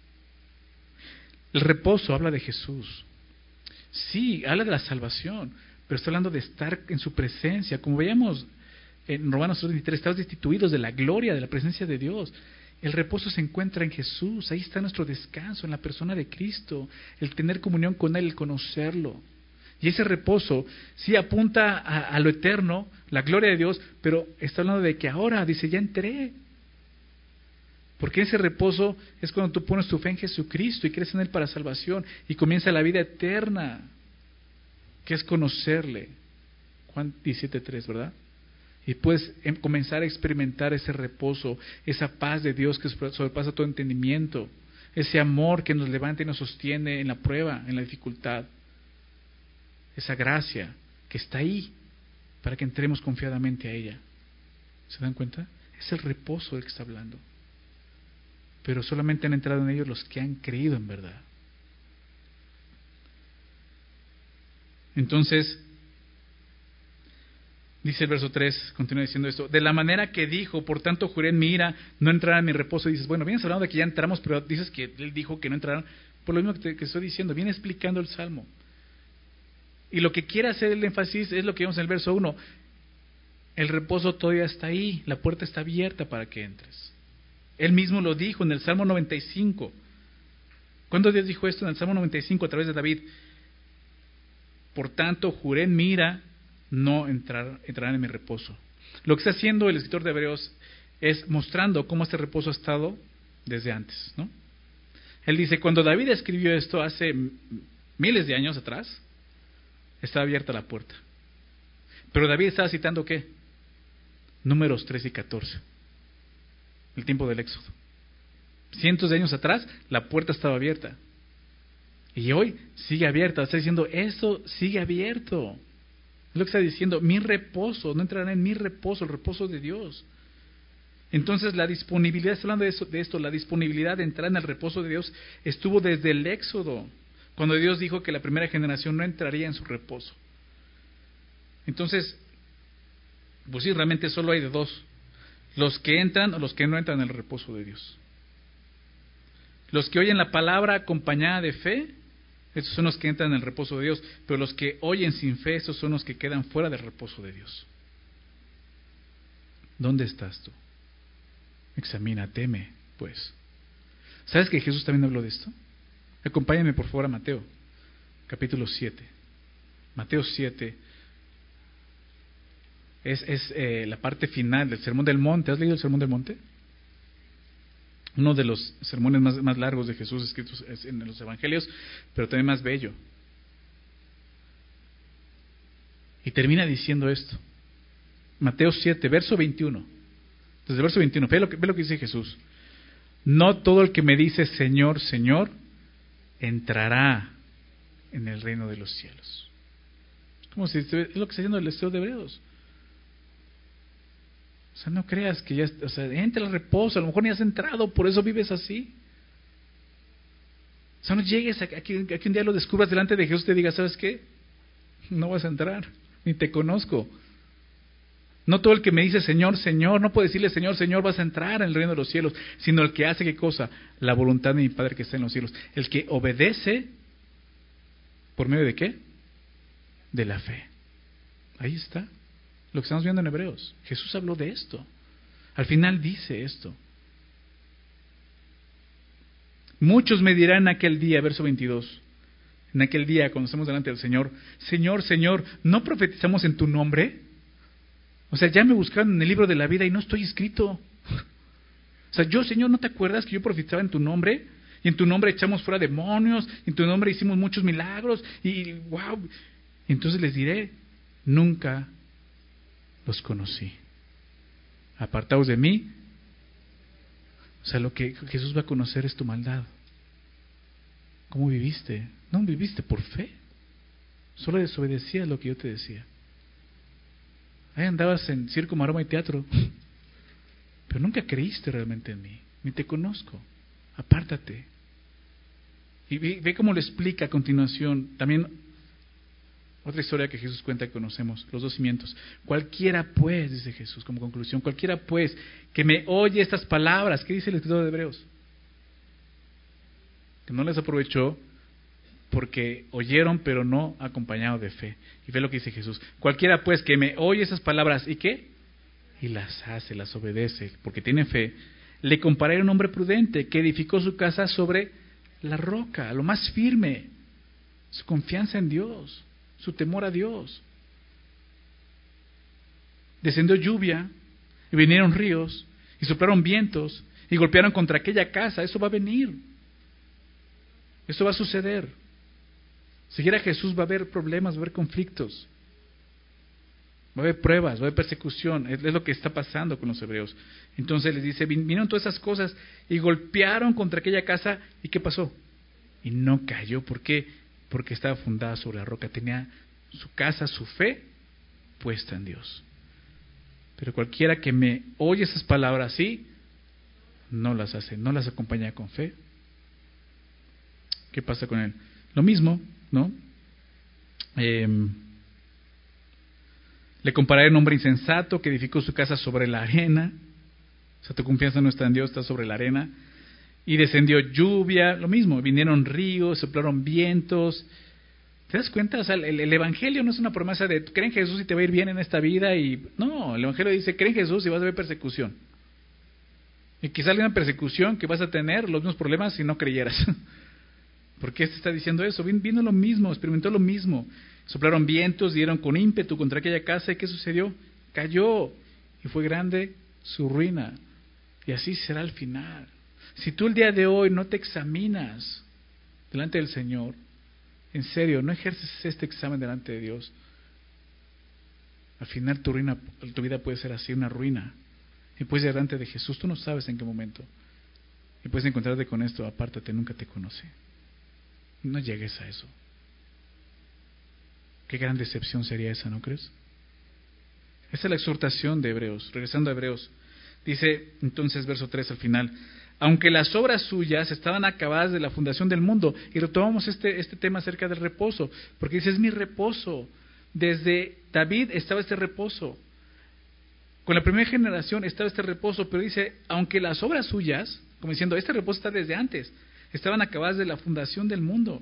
El reposo habla de Jesús. Sí, habla de la salvación, pero está hablando de estar en su presencia. Como veíamos en Romanos veintitrés, estamos destituidos de la gloria, de la presencia de Dios. El reposo se encuentra en Jesús, ahí está nuestro descanso, en la persona de Cristo, el tener comunión con Él, el conocerlo. Y ese reposo sí apunta a, a lo eterno, la gloria de Dios, pero está hablando de que ahora, dice, ya entré. Porque ese reposo es cuando tú pones tu fe en Jesucristo y crees en Él para salvación y comienza la vida eterna, que es conocerle. Juan diecisiete tres, ¿verdad? Y puedes comenzar a experimentar ese reposo, esa paz de Dios que sobrepasa todo entendimiento, ese amor que nos levanta y nos sostiene en la prueba, en la dificultad, esa gracia que está ahí para que entremos confiadamente a ella. ¿Se dan cuenta? Es el reposo del que está hablando. Pero solamente han entrado en ellos los que han creído en verdad. Entonces, dice el verso tres, continúa diciendo esto, de la manera que dijo, por tanto juré en mi ira, no entrarán en mi reposo. Y dices, bueno, vienes hablando de que ya entramos, pero dices que él dijo que no entrarán, por lo mismo que, te, que estoy diciendo, viene explicando el Salmo. Y lo que quiere hacer el énfasis es lo que vemos en el verso uno, el reposo todavía está ahí, la puerta está abierta para que entres. Él mismo lo dijo en el Salmo noventa y cinco. ¿Cuándo Dios dijo esto? En el Salmo noventa y cinco a través de David. Por tanto, juré en mi ira, no entrar, entrarán en mi reposo. Lo que está haciendo el escritor de Hebreos es mostrando cómo este reposo ha estado desde antes, ¿no? Él dice, cuando David escribió esto hace miles de años atrás, estaba abierta la puerta. Pero David estaba citando ¿qué? Números tres y catorce. El tiempo del Éxodo. Cientos de años atrás, la puerta estaba abierta. Y hoy sigue abierta. Está diciendo, eso sigue abierto. Es lo que está diciendo, mi reposo, no entrarán en mi reposo, el reposo de Dios. Entonces la disponibilidad, está hablando de, eso, de esto, la disponibilidad de entrar en el reposo de Dios estuvo desde el Éxodo, cuando Dios dijo que la primera generación no entraría en su reposo. Entonces, pues sí, realmente solo hay de dos. Los que entran o los que no entran en el reposo de Dios. Los que oyen la palabra acompañada de fe, esos son los que entran en el reposo de Dios. Pero los que oyen sin fe, esos son los que quedan fuera del reposo de Dios. ¿Dónde estás tú? Examina, teme, pues. ¿Sabes que Jesús también habló de esto? Acompáñame por favor a Mateo, capítulo siete. Mateo siete. Es, es eh, la parte final del Sermón del Monte. ¿Has leído el Sermón del Monte? Uno de los sermones más, más largos de Jesús escritos en los Evangelios, pero también más bello. Y termina diciendo esto. Mateo siete, verso veintiuno. Desde el verso veintiuno, ve lo, que, ve lo que dice Jesús. No todo el que me dice Señor, Señor, entrará en el reino de los cielos. Como si es lo que está diciendo el escritor de Hebreos. O sea, no creas que ya, o sea, entra al reposo, a lo mejor ni has entrado, por eso vives así. O sea, no llegues a, a, que, a que un día lo descubras delante de Jesús y te diga, ¿sabes qué? No vas a entrar, ni te conozco. No todo el que me dice Señor, Señor, no puede decirle Señor, Señor, vas a entrar en el reino de los cielos, sino el que hace ¿qué cosa? La voluntad de mi Padre que está en los cielos. El que obedece, ¿por medio de qué? De la fe. Ahí está. Lo que estamos viendo en Hebreos. Jesús habló de esto. Al final dice esto. Muchos me dirán en aquel día, verso veintidós, en aquel día cuando estemos delante del Señor, Señor, Señor, ¿no profetizamos en tu nombre? O sea, ya me buscaron en el libro de la vida y no estoy escrito. O sea, yo, Señor, ¿no te acuerdas que yo profetizaba en tu nombre? Y en tu nombre echamos fuera demonios, en tu nombre hicimos muchos milagros, y, y wow. Y entonces les diré, nunca los conocí. Apartaos de mí. O sea, lo que Jesús va a conocer es tu maldad. ¿Cómo viviste? No viviste por fe. Solo desobedecías lo que yo te decía. Ahí andabas en circo, maroma y teatro. Pero nunca creíste realmente en mí. Ni te conozco. Apártate. Y ve, ve cómo lo explica a continuación. También otra historia que Jesús cuenta que conocemos. Los dos cimientos. Cualquiera pues, dice Jesús como conclusión, cualquiera pues que me oye estas palabras. ¿Qué dice el escritor de Hebreos? Que no les aprovechó porque oyeron pero no acompañado de fe. Y ve lo que dice Jesús. Cualquiera pues que me oye esas palabras, ¿y qué? Y las hace, las obedece, porque tiene fe. Le compararé a un hombre prudente que edificó su casa sobre la roca, lo más firme, su confianza en Dios, su temor a Dios. Descendió lluvia y vinieron ríos y soplaron vientos y golpearon contra aquella casa. Eso va a venir. Eso va a suceder. Seguir a Jesús va a haber problemas, va a haber conflictos, va a haber pruebas, va a haber persecución. Es, es lo que está pasando con los hebreos. Entonces les dice, vinieron todas esas cosas y golpearon contra aquella casa. ¿Y qué pasó? Y no cayó. ¿Por qué? Porque estaba fundada sobre la roca. Tenía su casa, su fe puesta en Dios. Pero cualquiera que me oye esas palabras así, no las hace, no las acompaña con fe. ¿Qué pasa con él? Lo mismo, ¿no? Eh, le compararé a un hombre insensato que edificó su casa sobre la arena. O sea, tu confianza no está en Dios, está sobre la arena. Y descendió lluvia, lo mismo, vinieron ríos, soplaron vientos. ¿Te das cuenta? O sea, el, el Evangelio no es una promesa de cree en Jesús y te va a ir bien en esta vida. Y no, el Evangelio dice cree en Jesús y vas a ver persecución. Y quizá hay una persecución que vas a tener los mismos problemas si no creyeras. ¿Por qué se está diciendo eso? Vino lo mismo, experimentó lo mismo. Soplaron vientos, dieron con ímpetu contra aquella casa. ¿Y qué sucedió? Cayó. Y fue grande su ruina. Y así será el final. Si tú el día de hoy no te examinas delante del Señor, en serio, no ejerces este examen delante de Dios, al final tu, ruina, tu vida puede ser así, una ruina. Y puedes ir delante de Jesús, tú no sabes en qué momento. Y puedes encontrarte con esto, apártate, nunca te conocí. No llegues a eso. Qué gran decepción sería esa, ¿no crees? Esa es la exhortación de Hebreos. Regresando a Hebreos, dice entonces verso tres al final, aunque las obras suyas estaban acabadas de la fundación del mundo. Y retomamos este, este tema acerca del reposo, porque dice, es mi reposo. Desde David estaba este reposo. Con la primera generación estaba este reposo, pero dice, aunque las obras suyas, como diciendo, este reposo está desde antes, estaban acabadas de la fundación del mundo.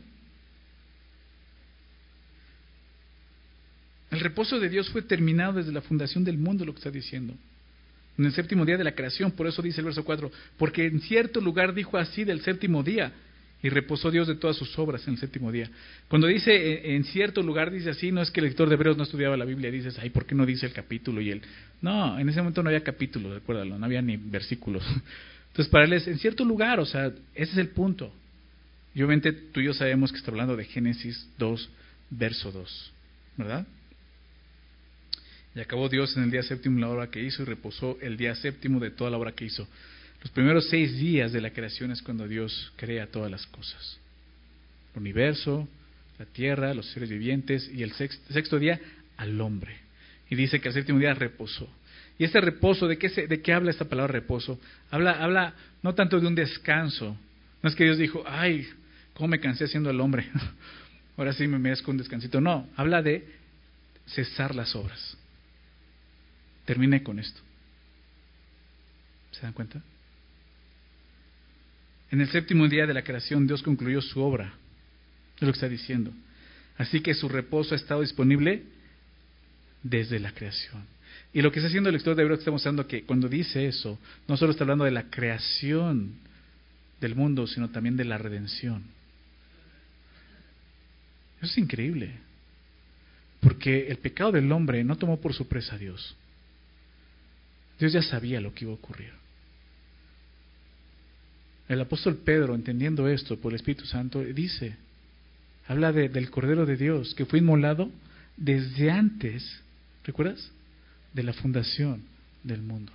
El reposo de Dios fue terminado desde la fundación del mundo, lo que está diciendo. En el séptimo día de la creación, por eso dice el verso cuatro, porque en cierto lugar dijo así del séptimo día, y reposó Dios de todas sus obras en el séptimo día. Cuando dice en cierto lugar, dice así, no es que el lector de Hebreos no estudiaba la Biblia, dices, ay, ¿por qué no dice el capítulo y el...? No, en ese momento no había capítulo, recuérdalo, no había ni versículos. Entonces para él es en cierto lugar, o sea, ese es el punto. Y obviamente tú y yo sabemos que está hablando de Génesis dos, verso dos, ¿verdad? Y acabó Dios en el día séptimo la obra que hizo y reposó el día séptimo de toda la obra que hizo. Los primeros seis días de la creación es cuando Dios crea todas las cosas. El universo, la tierra, los seres vivientes y el sexto, sexto día al hombre. Y dice que el séptimo día reposó. Y este reposo, ¿de qué, se, de qué habla esta palabra reposo? Habla, habla no tanto de un descanso. No es que Dios dijo, ay, cómo me cansé haciendo el hombre. Ahora sí me merezco un descansito. No, habla de cesar las obras. Termine con esto. ¿Se dan cuenta? En el séptimo día de la creación Dios concluyó su obra. Es lo que está diciendo. Así que su reposo ha estado disponible desde la creación. Y lo que está haciendo el lector de Hebreos está mostrando que cuando dice eso, no solo está hablando de la creación del mundo, sino también de la redención. Eso es increíble. Porque el pecado del hombre no tomó por sorpresa a Dios. Dios ya sabía lo que iba a ocurrir. El apóstol Pedro, entendiendo esto por el Espíritu Santo, dice, habla de, del Cordero de Dios que fue inmolado desde antes, ¿recuerdas? De la fundación del mundo.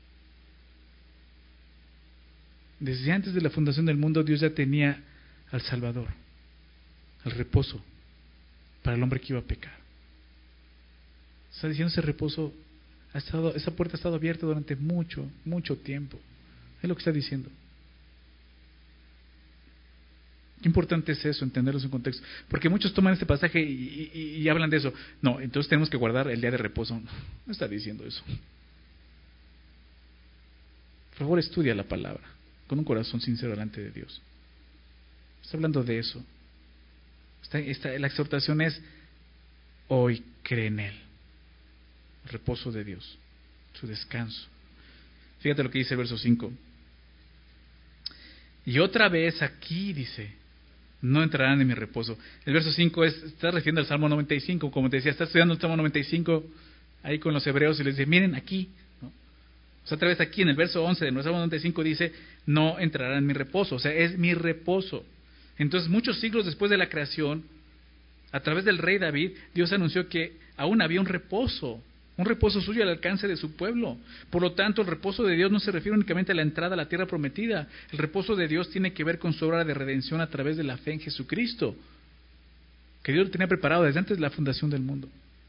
Desde antes de la fundación del mundo, Dios ya tenía al Salvador, al reposo para el hombre que iba a pecar. Está diciendo, ese reposo ha estado, esa puerta ha estado abierta durante mucho, mucho tiempo. Es lo que está diciendo. Qué importante es eso, entenderlo en contexto. Porque muchos toman este pasaje y, y, y hablan de eso. No, entonces tenemos que guardar el día de reposo. No está diciendo eso. Por favor, estudia la palabra con un corazón sincero delante de Dios. Está hablando de eso. Está, está, la exhortación es: hoy cree en Él. El reposo de Dios, su descanso. Fíjate lo que dice el verso cinco. Y otra vez aquí dice: no entrarán en mi reposo. El verso cinco es, está refiriendo al Salmo noventa y cinco. Como te decía, está estudiando el Salmo noventa y cinco ahí con los hebreos y les dice: miren aquí, ¿no? O sea, otra vez aquí en el verso once de nuestro Salmo noventa y cinco dice: no entrarán en mi reposo. O sea, es mi reposo. Entonces, muchos siglos después de la creación, a través del rey David, Dios anunció que aún había un reposo. Un reposo suyo al alcance de su pueblo. Por lo tanto, el reposo de Dios no se refiere únicamente a la entrada a la tierra prometida. El reposo de Dios tiene que ver con su obra de redención a través de la fe en Jesucristo, que Dios lo tenía preparado desde antes de la fundación del mundo.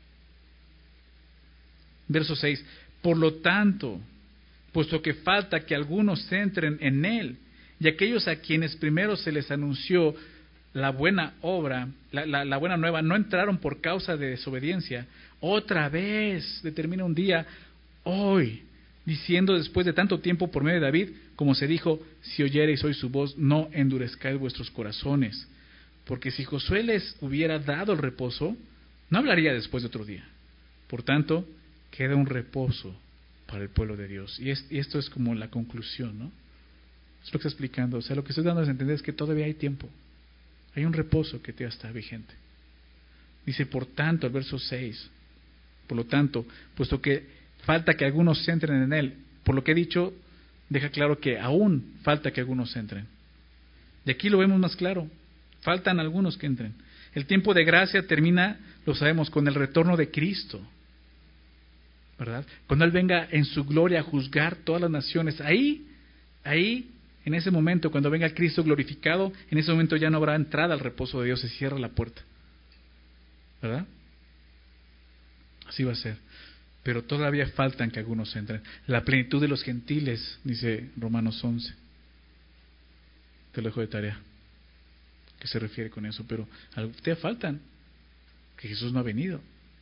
Verso seis. Por lo tanto, puesto que falta que algunos entren en Él, y aquellos a quienes primero se les anunció la buena obra, la, la, la buena nueva, no entraron por causa de desobediencia. Otra vez determina un día, hoy, diciendo después de tanto tiempo por medio de David, como se dijo: si oyereis hoy su voz, no endurezcáis vuestros corazones. Porque si Josué les hubiera dado el reposo, no hablaría después de otro día. Por tanto, queda un reposo para el pueblo de Dios. Y, es, y esto es como la conclusión, ¿no? Es lo que está explicando. O sea, lo que estoy dando a entender es que todavía hay tiempo. Hay un reposo que todavía está vigente. Dice, por tanto, el verso seis, por lo tanto, puesto que falta que algunos entren en Él, por lo que he dicho, deja claro que aún falta que algunos entren. Y aquí lo vemos más claro, faltan algunos que entren. El tiempo de gracia termina, lo sabemos, con el retorno de Cristo, ¿verdad? Cuando Él venga en su gloria a juzgar todas las naciones, ahí, ahí, en ese momento, cuando venga Cristo glorificado, en ese momento ya no habrá entrada al reposo de Dios, se cierra la puerta, ¿verdad? Así va a ser. Pero todavía faltan que algunos entren. La plenitud de los gentiles, dice Romanos once. Te lo dejo de tarea. ¿Qué se refiere con eso? Pero todavía faltan. Que Jesús no ha venido.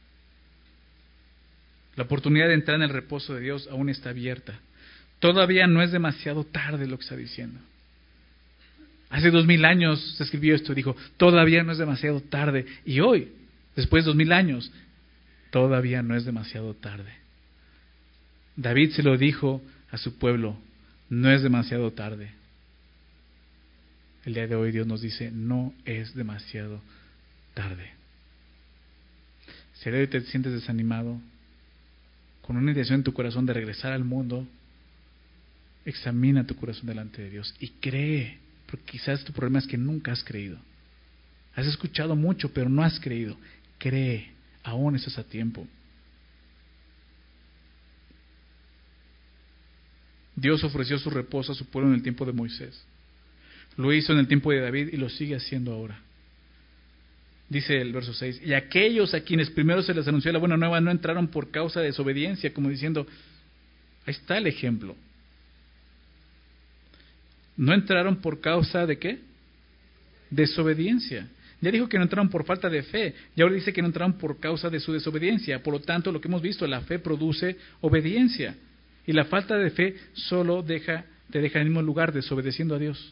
La oportunidad de entrar en el reposo de Dios aún está abierta. Todavía no es demasiado tarde lo que está diciendo. Hace dos mil años se escribió esto y dijo, todavía no es demasiado tarde. Y hoy, después de dos mil años, todavía no es demasiado tarde. David se lo dijo a su pueblo, no es demasiado tarde. El día de hoy Dios nos dice, no es demasiado tarde. Si hoy te sientes desanimado, con una intención en tu corazón de regresar al mundo, examina tu corazón delante de Dios y cree, porque quizás tu problema es que nunca has creído. Has escuchado mucho, pero no has creído. Cree, aún estás a tiempo. Dios ofreció su reposo a su pueblo en el tiempo de Moisés. Lo hizo en el tiempo de David y lo sigue haciendo ahora. Dice el verso seis, y aquellos a quienes primero se les anunció la buena nueva no entraron por causa de desobediencia, como diciendo, ahí está el ejemplo. No entraron por causa de ¿qué? Desobediencia. Ya dijo que no entraron por falta de fe, y ahora dice que no entraron por causa de su desobediencia. Por lo tanto, lo que hemos visto, la fe produce obediencia, y la falta de fe solo deja, te deja en el mismo lugar, desobedeciendo a Dios.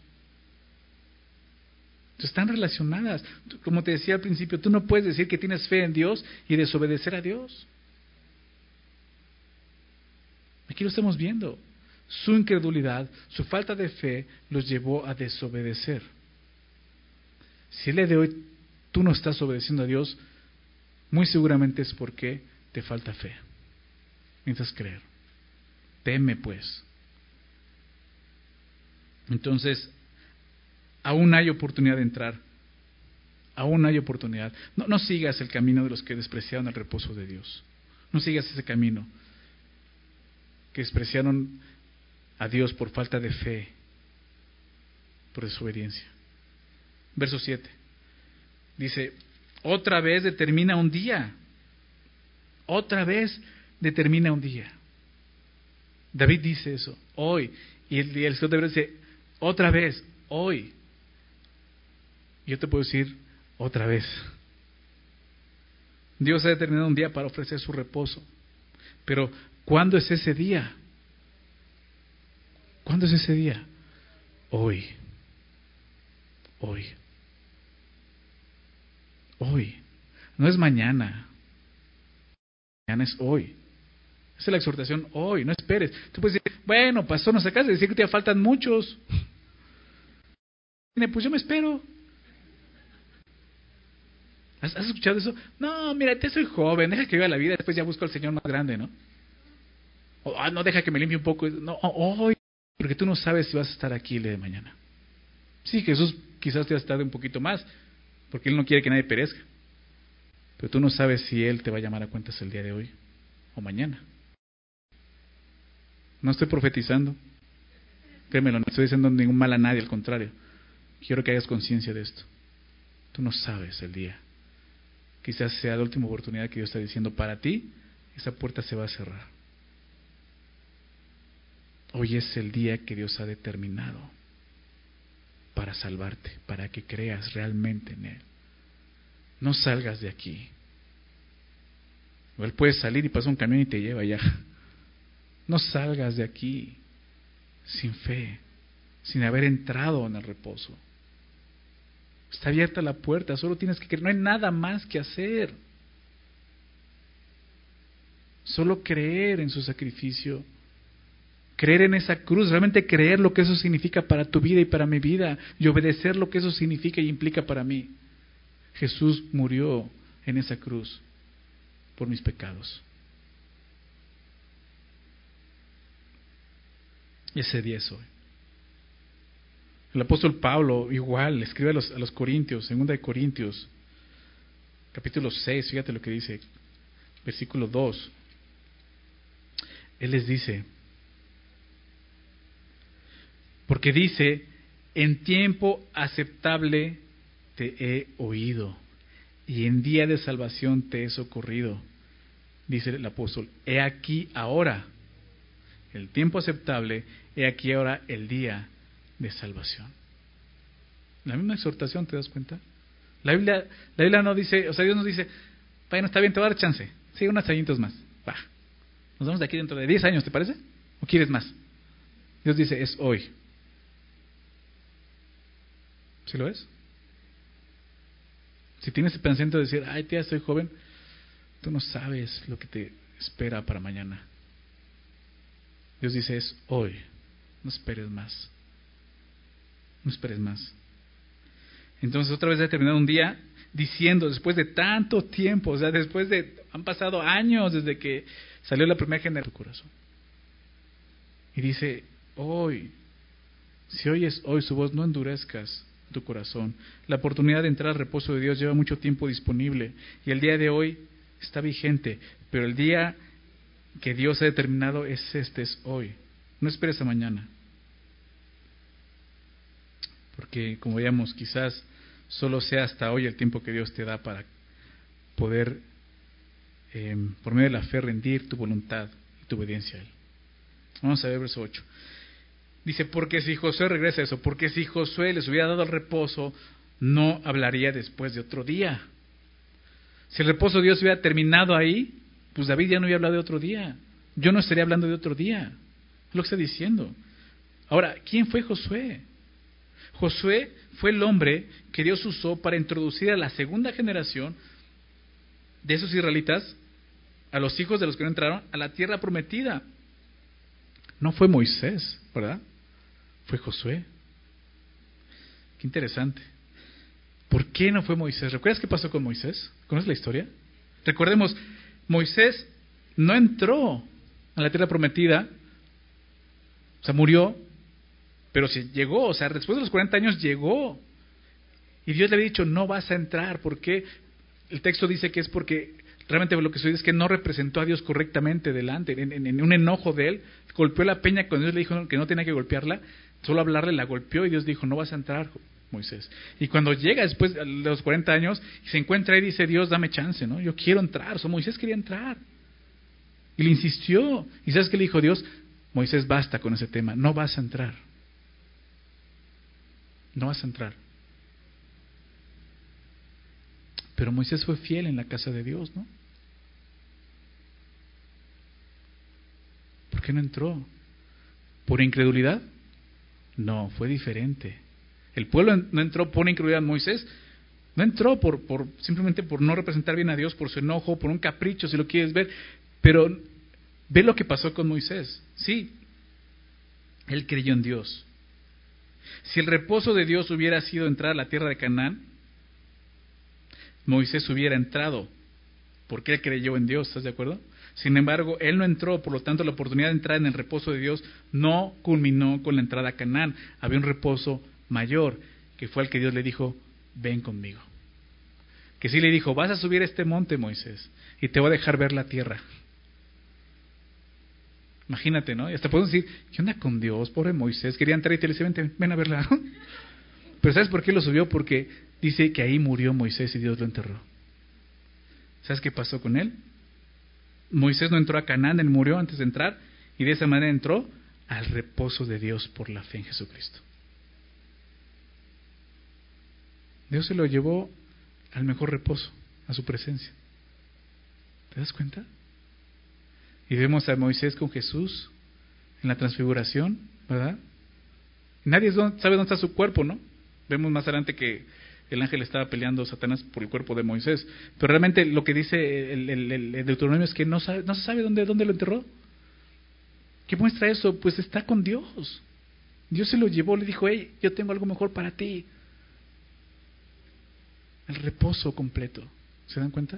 Están relacionadas. Como te decía al principio, tú no puedes decir que tienes fe en Dios y desobedecer a Dios. Aquí lo estamos viendo. Su incredulidad, su falta de fe los llevó a desobedecer. Si el día de hoy tú no estás obedeciendo a Dios, muy seguramente es porque te falta fe. Necesitas creer. Teme pues. Entonces, aún hay oportunidad de entrar. Aún hay oportunidad. No, no sigas el camino de los que despreciaron el reposo de Dios. No sigas ese camino. Que despreciaron a Dios por falta de fe, por desobediencia. Verso siete. Dice, otra vez determina un día. Otra vez determina un día. David dice eso, hoy. Y el, y el Señor de verdad dice, otra vez, hoy. Yo te puedo decir, otra vez. Dios ha determinado un día para ofrecer su reposo. Pero, ¿cuándo es ese día? ¿Cuándo es ese día? Hoy. Hoy. Hoy. No es mañana. Mañana es hoy. Esa es la exhortación hoy, no esperes. Tú puedes decir, bueno, pastor, nos acabas de decir que te faltan muchos. Pues yo me espero. ¿Has, ¿Has escuchado eso? No, mira, te soy joven, deja que viva la vida, después ya busco al Señor más grande, ¿no? O, ah, no, deja que me limpie un poco. No, hoy, porque tú no sabes si vas a estar aquí el día de mañana. Sí, Jesús quizás te va a estar un poquito más, porque Él no quiere que nadie perezca. Pero tú no sabes si Él te va a llamar a cuentas el día de hoy o mañana. No estoy profetizando. Créemelo, no estoy diciendo ningún mal a nadie, al contrario. Quiero que hayas conciencia de esto. Tú no sabes el día. Quizás sea la última oportunidad que Dios está diciendo para ti, esa puerta se va a cerrar. Hoy es el día que Dios ha determinado para salvarte, para que creas realmente en Él. No salgas de aquí. O Él puede salir y pasa un camión y te lleva ya. No salgas de aquí sin fe, sin haber entrado en el reposo. Está abierta la puerta, solo tienes que creer, no hay nada más que hacer. Solo creer en su sacrificio, creer en esa cruz, realmente creer lo que eso significa para tu vida y para mi vida, y obedecer lo que eso significa y implica para mí. Jesús murió en esa cruz por mis pecados. Y ese día es hoy. El apóstol Pablo igual le escribe a los, a los Corintios, segunda de Corintios, capítulo seis, fíjate lo que dice, versículo dos. Él les dice, porque dice, en tiempo aceptable te he oído y en día de salvación te he socorrido. Dice el apóstol, he aquí ahora el tiempo aceptable, he aquí ahora el día de salvación. La misma exhortación, ¿te das cuenta? La Biblia, la Biblia no dice, o sea, Dios nos dice, bueno, está bien, te voy a dar chance, sigue unos añitos más, va, nos vemos de aquí dentro de diez años, ¿te parece? ¿O quieres más? Dios dice, es hoy. ¿Sí lo es? Si tienes el pensamiento de decir, ay tía, soy joven, tú no sabes lo que te espera para mañana. Dios dice, es hoy, no esperes más. No esperes más. Entonces otra vez ha terminado un día diciendo, después de tanto tiempo, o sea, después de, han pasado años desde que salió la primera generación de tu corazón. Y dice, hoy, si oyes hoy su voz, no endurezcas tu corazón. La oportunidad de entrar al reposo de Dios lleva mucho tiempo disponible y el día de hoy está vigente, pero el día que Dios ha determinado es este, es hoy. No esperes a mañana. Porque, como veíamos, quizás solo sea hasta hoy el tiempo que Dios te da para poder, eh, por medio de la fe, rendir tu voluntad y tu obediencia a Él. Vamos a ver verso ocho. Dice, porque si Josué regresa a eso, porque si Josué les hubiera dado el reposo, no hablaría después de otro día. Si el reposo de Dios hubiera terminado ahí, pues David ya no hubiera hablado de otro día. Yo no estaría hablando de otro día. Es lo que está diciendo. Ahora, ¿quién fue Josué? Josué fue el hombre que Dios usó para introducir a la segunda generación de esos israelitas, a los hijos de los que no entraron, a la tierra prometida. No fue Moisés, ¿verdad? Fue Josué. Qué interesante. ¿Por qué no fue Moisés? ¿Recuerdas qué pasó con Moisés? ¿Conoces la historia? Recordemos, Moisés no entró a la tierra prometida, o sea, murió, Pero si llegó, o sea, después de los cuarenta años llegó. Y Dios le había dicho, no vas a entrar. ¿Por qué? El texto dice que es porque realmente lo que sucede es que no representó a Dios correctamente delante. En, en, en un enojo de él, golpeó la peña cuando Dios le dijo que no tenía que golpearla. Solo hablarle la golpeó y Dios dijo, no vas a entrar, Moisés. Y cuando llega después de los cuarenta años, se encuentra y dice, Dios, dame chance, ¿no? Yo quiero entrar. O sea, Moisés quería entrar. Y le insistió. ¿Y sabes qué le dijo Dios? Moisés, basta con ese tema. No vas a entrar. No vas a entrar. Pero Moisés fue fiel en la casa de Dios, ¿no? ¿Por qué no entró? ¿Por incredulidad? No, fue diferente. El pueblo no entró por incredulidad. Moisés no entró por, por simplemente por no representar bien a Dios, por su enojo, por un capricho, si lo quieres ver. Pero ve lo que pasó con Moisés. Sí, él creyó en Dios. Si el reposo de Dios hubiera sido entrar a la tierra de Canaán, Moisés hubiera entrado, porque él creyó en Dios, ¿estás de acuerdo? Sin embargo, él no entró, por lo tanto la oportunidad de entrar en el reposo de Dios no culminó con la entrada a Canaán. Había un reposo mayor, que fue el que Dios le dijo, ven conmigo. Que sí le dijo, vas a subir a este monte, Moisés, y te voy a dejar ver la tierra. Imagínate, ¿no? Y hasta podemos decir, ¿qué onda con Dios? Pobre Moisés, quería entrar y te le dice, ven, ven a verla. Pero ¿sabes por qué lo subió? Porque dice que ahí murió Moisés y Dios lo enterró. ¿Sabes qué pasó con él? Moisés no entró a Canaán, él murió antes de entrar, y de esa manera entró al reposo de Dios por la fe en Jesucristo. Dios se lo llevó al mejor reposo, a su presencia. ¿Te das cuenta? Y vemos a Moisés con Jesús en la transfiguración, ¿verdad? Nadie sabe dónde está su cuerpo, ¿no? Vemos más adelante que el ángel estaba peleando Satanás por el cuerpo de Moisés. Pero realmente lo que dice el, el, el, el Deuteronomio es que no, sabe, no se sabe dónde, dónde lo enterró. ¿Qué muestra eso? Pues está con Dios. Dios se lo llevó, le dijo, hey, yo tengo algo mejor para ti. El reposo completo. ¿Se dan cuenta?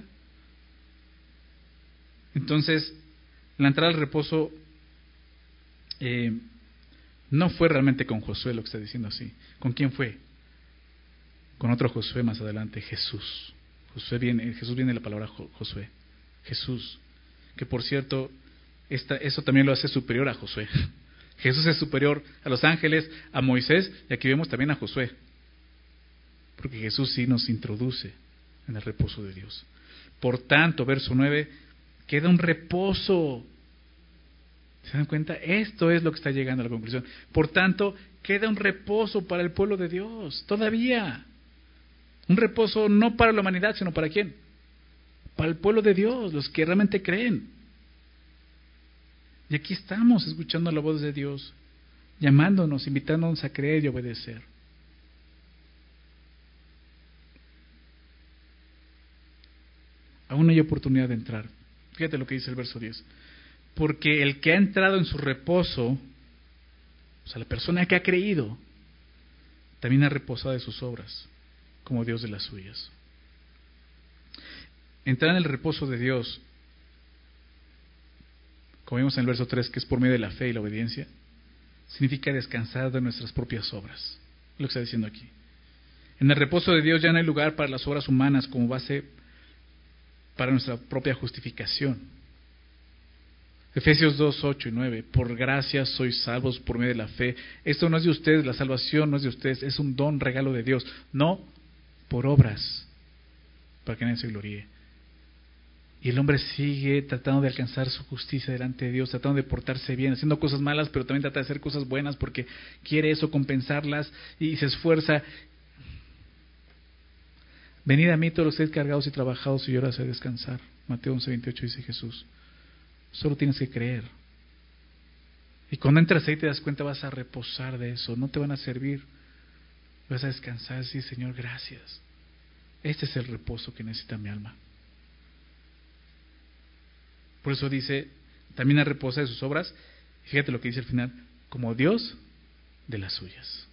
Entonces, la entrada al reposo eh, no fue realmente con Josué, lo que está diciendo así. ¿Con quién fue? Con otro Josué más adelante, Jesús. Josué viene, Jesús viene de la palabra Josué. Jesús. Que por cierto, esta, eso también lo hace superior a Josué. Jesús es superior a los ángeles, a Moisés, y aquí vemos también a Josué. Porque Jesús sí nos introduce en el reposo de Dios. Por tanto, verso nueve, queda un reposo. ¿Se dan cuenta? Esto es lo que está llegando a la conclusión. Por tanto, queda un reposo para el pueblo de Dios, todavía. Un reposo no para la humanidad, sino para quién? Para el pueblo de Dios, los que realmente creen. Y aquí estamos escuchando la voz de Dios, llamándonos, invitándonos a creer y obedecer. Aún hay oportunidad de entrar. Fíjate lo que dice el verso diez. Porque el que ha entrado en su reposo, o sea, la persona que ha creído, también ha reposado de sus obras, como Dios de las suyas. Entrar en el reposo de Dios, como vimos en el verso tres, que es por medio de la fe y la obediencia, significa descansar de nuestras propias obras. Es lo que está diciendo aquí. En el reposo de Dios ya no hay lugar para las obras humanas como base para nuestra propia justificación. Efesios dos, ocho y nueve. Por gracia sois salvos por medio de la fe. Esto no es de ustedes, la salvación no es de ustedes, es un don, regalo de Dios. No por obras, para que nadie se gloríe. Y el hombre sigue tratando de alcanzar su justicia delante de Dios, tratando de portarse bien, haciendo cosas malas, pero también trata de hacer cosas buenas porque quiere eso, compensarlas, y se esfuerza. Venid a mí todos los que estéis cargados y trabajados y yo os haré descansar. Mateo once, veintiocho dice Jesús. Solo tienes que creer. Y cuando entras ahí te das cuenta, vas a reposar de eso, no te van a servir. Vas a descansar y decir, Señor, gracias. Este es el reposo que necesita mi alma. Por eso dice, también a reposa de sus obras. Fíjate lo que dice al final, como Dios de las suyas.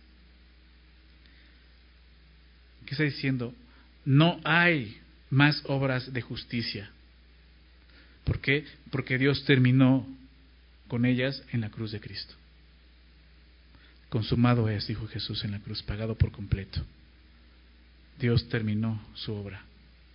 ¿Qué está diciendo? No hay más obras de justicia. ¿Por qué? Porque Dios terminó con ellas en la cruz de Cristo. Consumado es, dijo Jesús en la cruz, pagado por completo. Dios terminó su obra.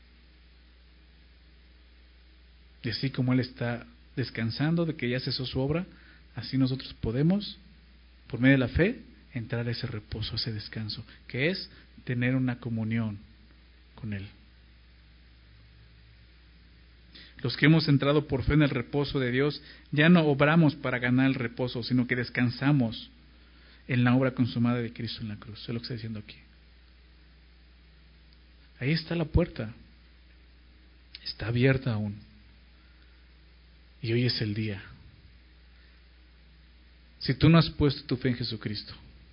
Y así como Él está descansando de que ya cesó su obra, así nosotros podemos, por medio de la fe, entrar a ese reposo, a ese descanso, que es tener una comunión con Él. Los que hemos entrado por fe en el reposo de Dios, ya no obramos para ganar el reposo, sino que descansamos en la obra consumada de Cristo en la cruz. Es lo que está diciendo aquí. Ahí está la puerta. Está abierta aún. Y hoy es el día. Si tú no has puesto tu fe en Jesucristo,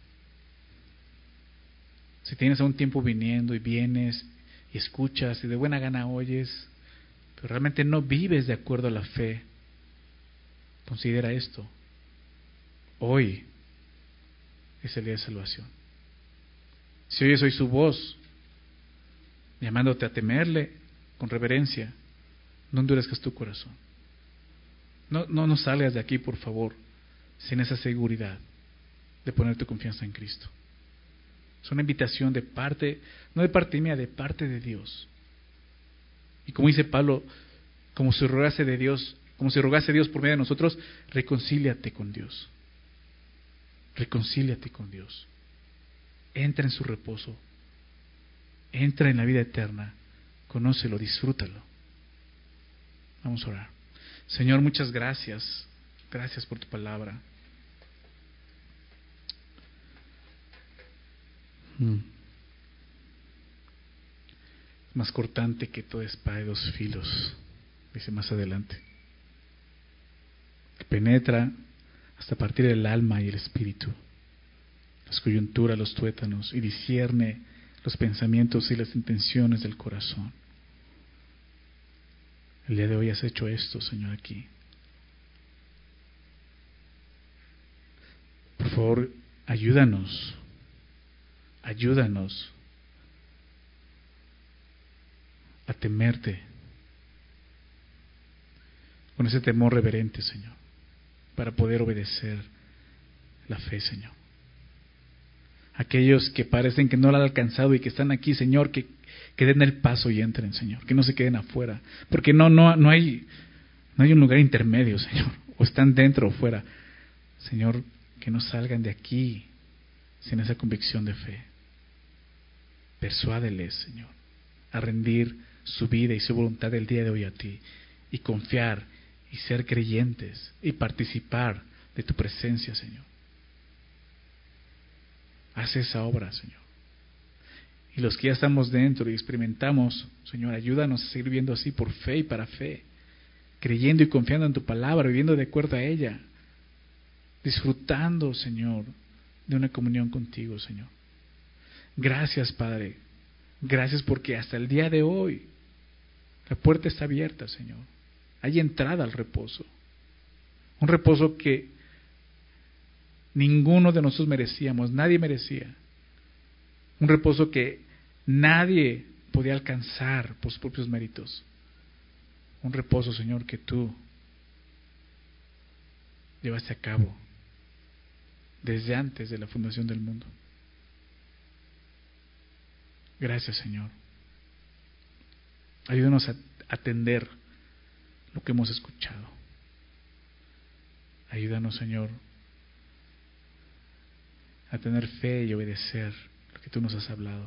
si tienes aún tiempo viniendo y vienes y escuchas y de buena gana oyes, pero realmente no vives de acuerdo a la fe, considera esto. Hoy es el día de salvación. Si oyes hoy su voz, llamándote a temerle con reverencia, no endurezcas tu corazón. No, no, no salgas de aquí, por favor, sin esa seguridad de poner tu confianza en Cristo. Es una invitación de parte, no de parte mía, de parte de Dios. Y como dice Pablo, como si rogase de Dios, como si rogase a Dios por medio de nosotros, reconcíliate con Dios. Reconcíliate con Dios. Entra en su reposo. Entra en la vida eterna. Conócelo, disfrútalo. Vamos a orar. Señor, muchas gracias. Gracias por tu palabra. Mm. Más cortante que toda espada de dos filos, dice más adelante, que penetra hasta partir el alma y el espíritu, las coyunturas, los tuétanos, y discierne los pensamientos y las intenciones del corazón. El día de hoy has hecho esto, Señor, aquí. Por favor, ayúdanos, ayúdanos a temerte con ese temor reverente, Señor, para poder obedecer la fe, Señor. Aquellos que parecen que no la han alcanzado y que están aquí, Señor, que, que den el paso y entren, Señor, que no se queden afuera, porque no, no, no hay, no hay un lugar intermedio, Señor, o están dentro o fuera. Señor, que no salgan de aquí sin esa convicción de fe. Persuádeles, Señor, a rendir su vida y su voluntad el día de hoy a ti, y confiar y ser creyentes y participar de tu presencia, Señor. Haz esa obra, Señor. Y los que ya estamos dentro y experimentamos, Señor, ayúdanos a seguir viviendo así por fe y para fe, creyendo y confiando en tu palabra, viviendo de acuerdo a ella, disfrutando, Señor, de una comunión contigo, Señor. Gracias, Padre. Gracias porque hasta el día de hoy la puerta está abierta, Señor. Hay entrada al reposo. Un reposo que ninguno de nosotros merecíamos, nadie merecía. Un reposo que nadie podía alcanzar por sus propios méritos. Un reposo, Señor, que tú llevaste a cabo desde antes de la fundación del mundo. Gracias, Señor. Ayúdanos a atender lo que hemos escuchado. Ayúdanos, Señor, a tener fe y obedecer lo que tú nos has hablado.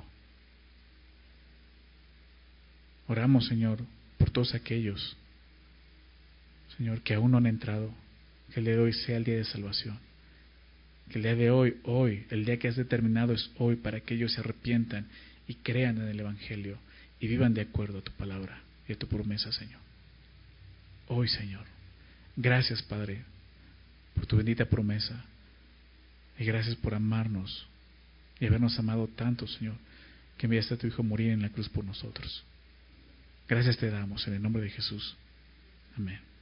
Oramos, Señor, por todos aquellos, Señor, que aún no han entrado, que el día de hoy sea el día de salvación. Que el día de hoy, hoy, el día que has determinado es hoy para que ellos se arrepientan y crean en el Evangelio y vivan de acuerdo a tu palabra y a tu promesa, Señor. Hoy, Señor, gracias, Padre, por tu bendita promesa, y gracias por amarnos y habernos amado tanto, Señor, que enviaste a tu Hijo a morir en la cruz por nosotros. Gracias te damos en el nombre de Jesús. Amén.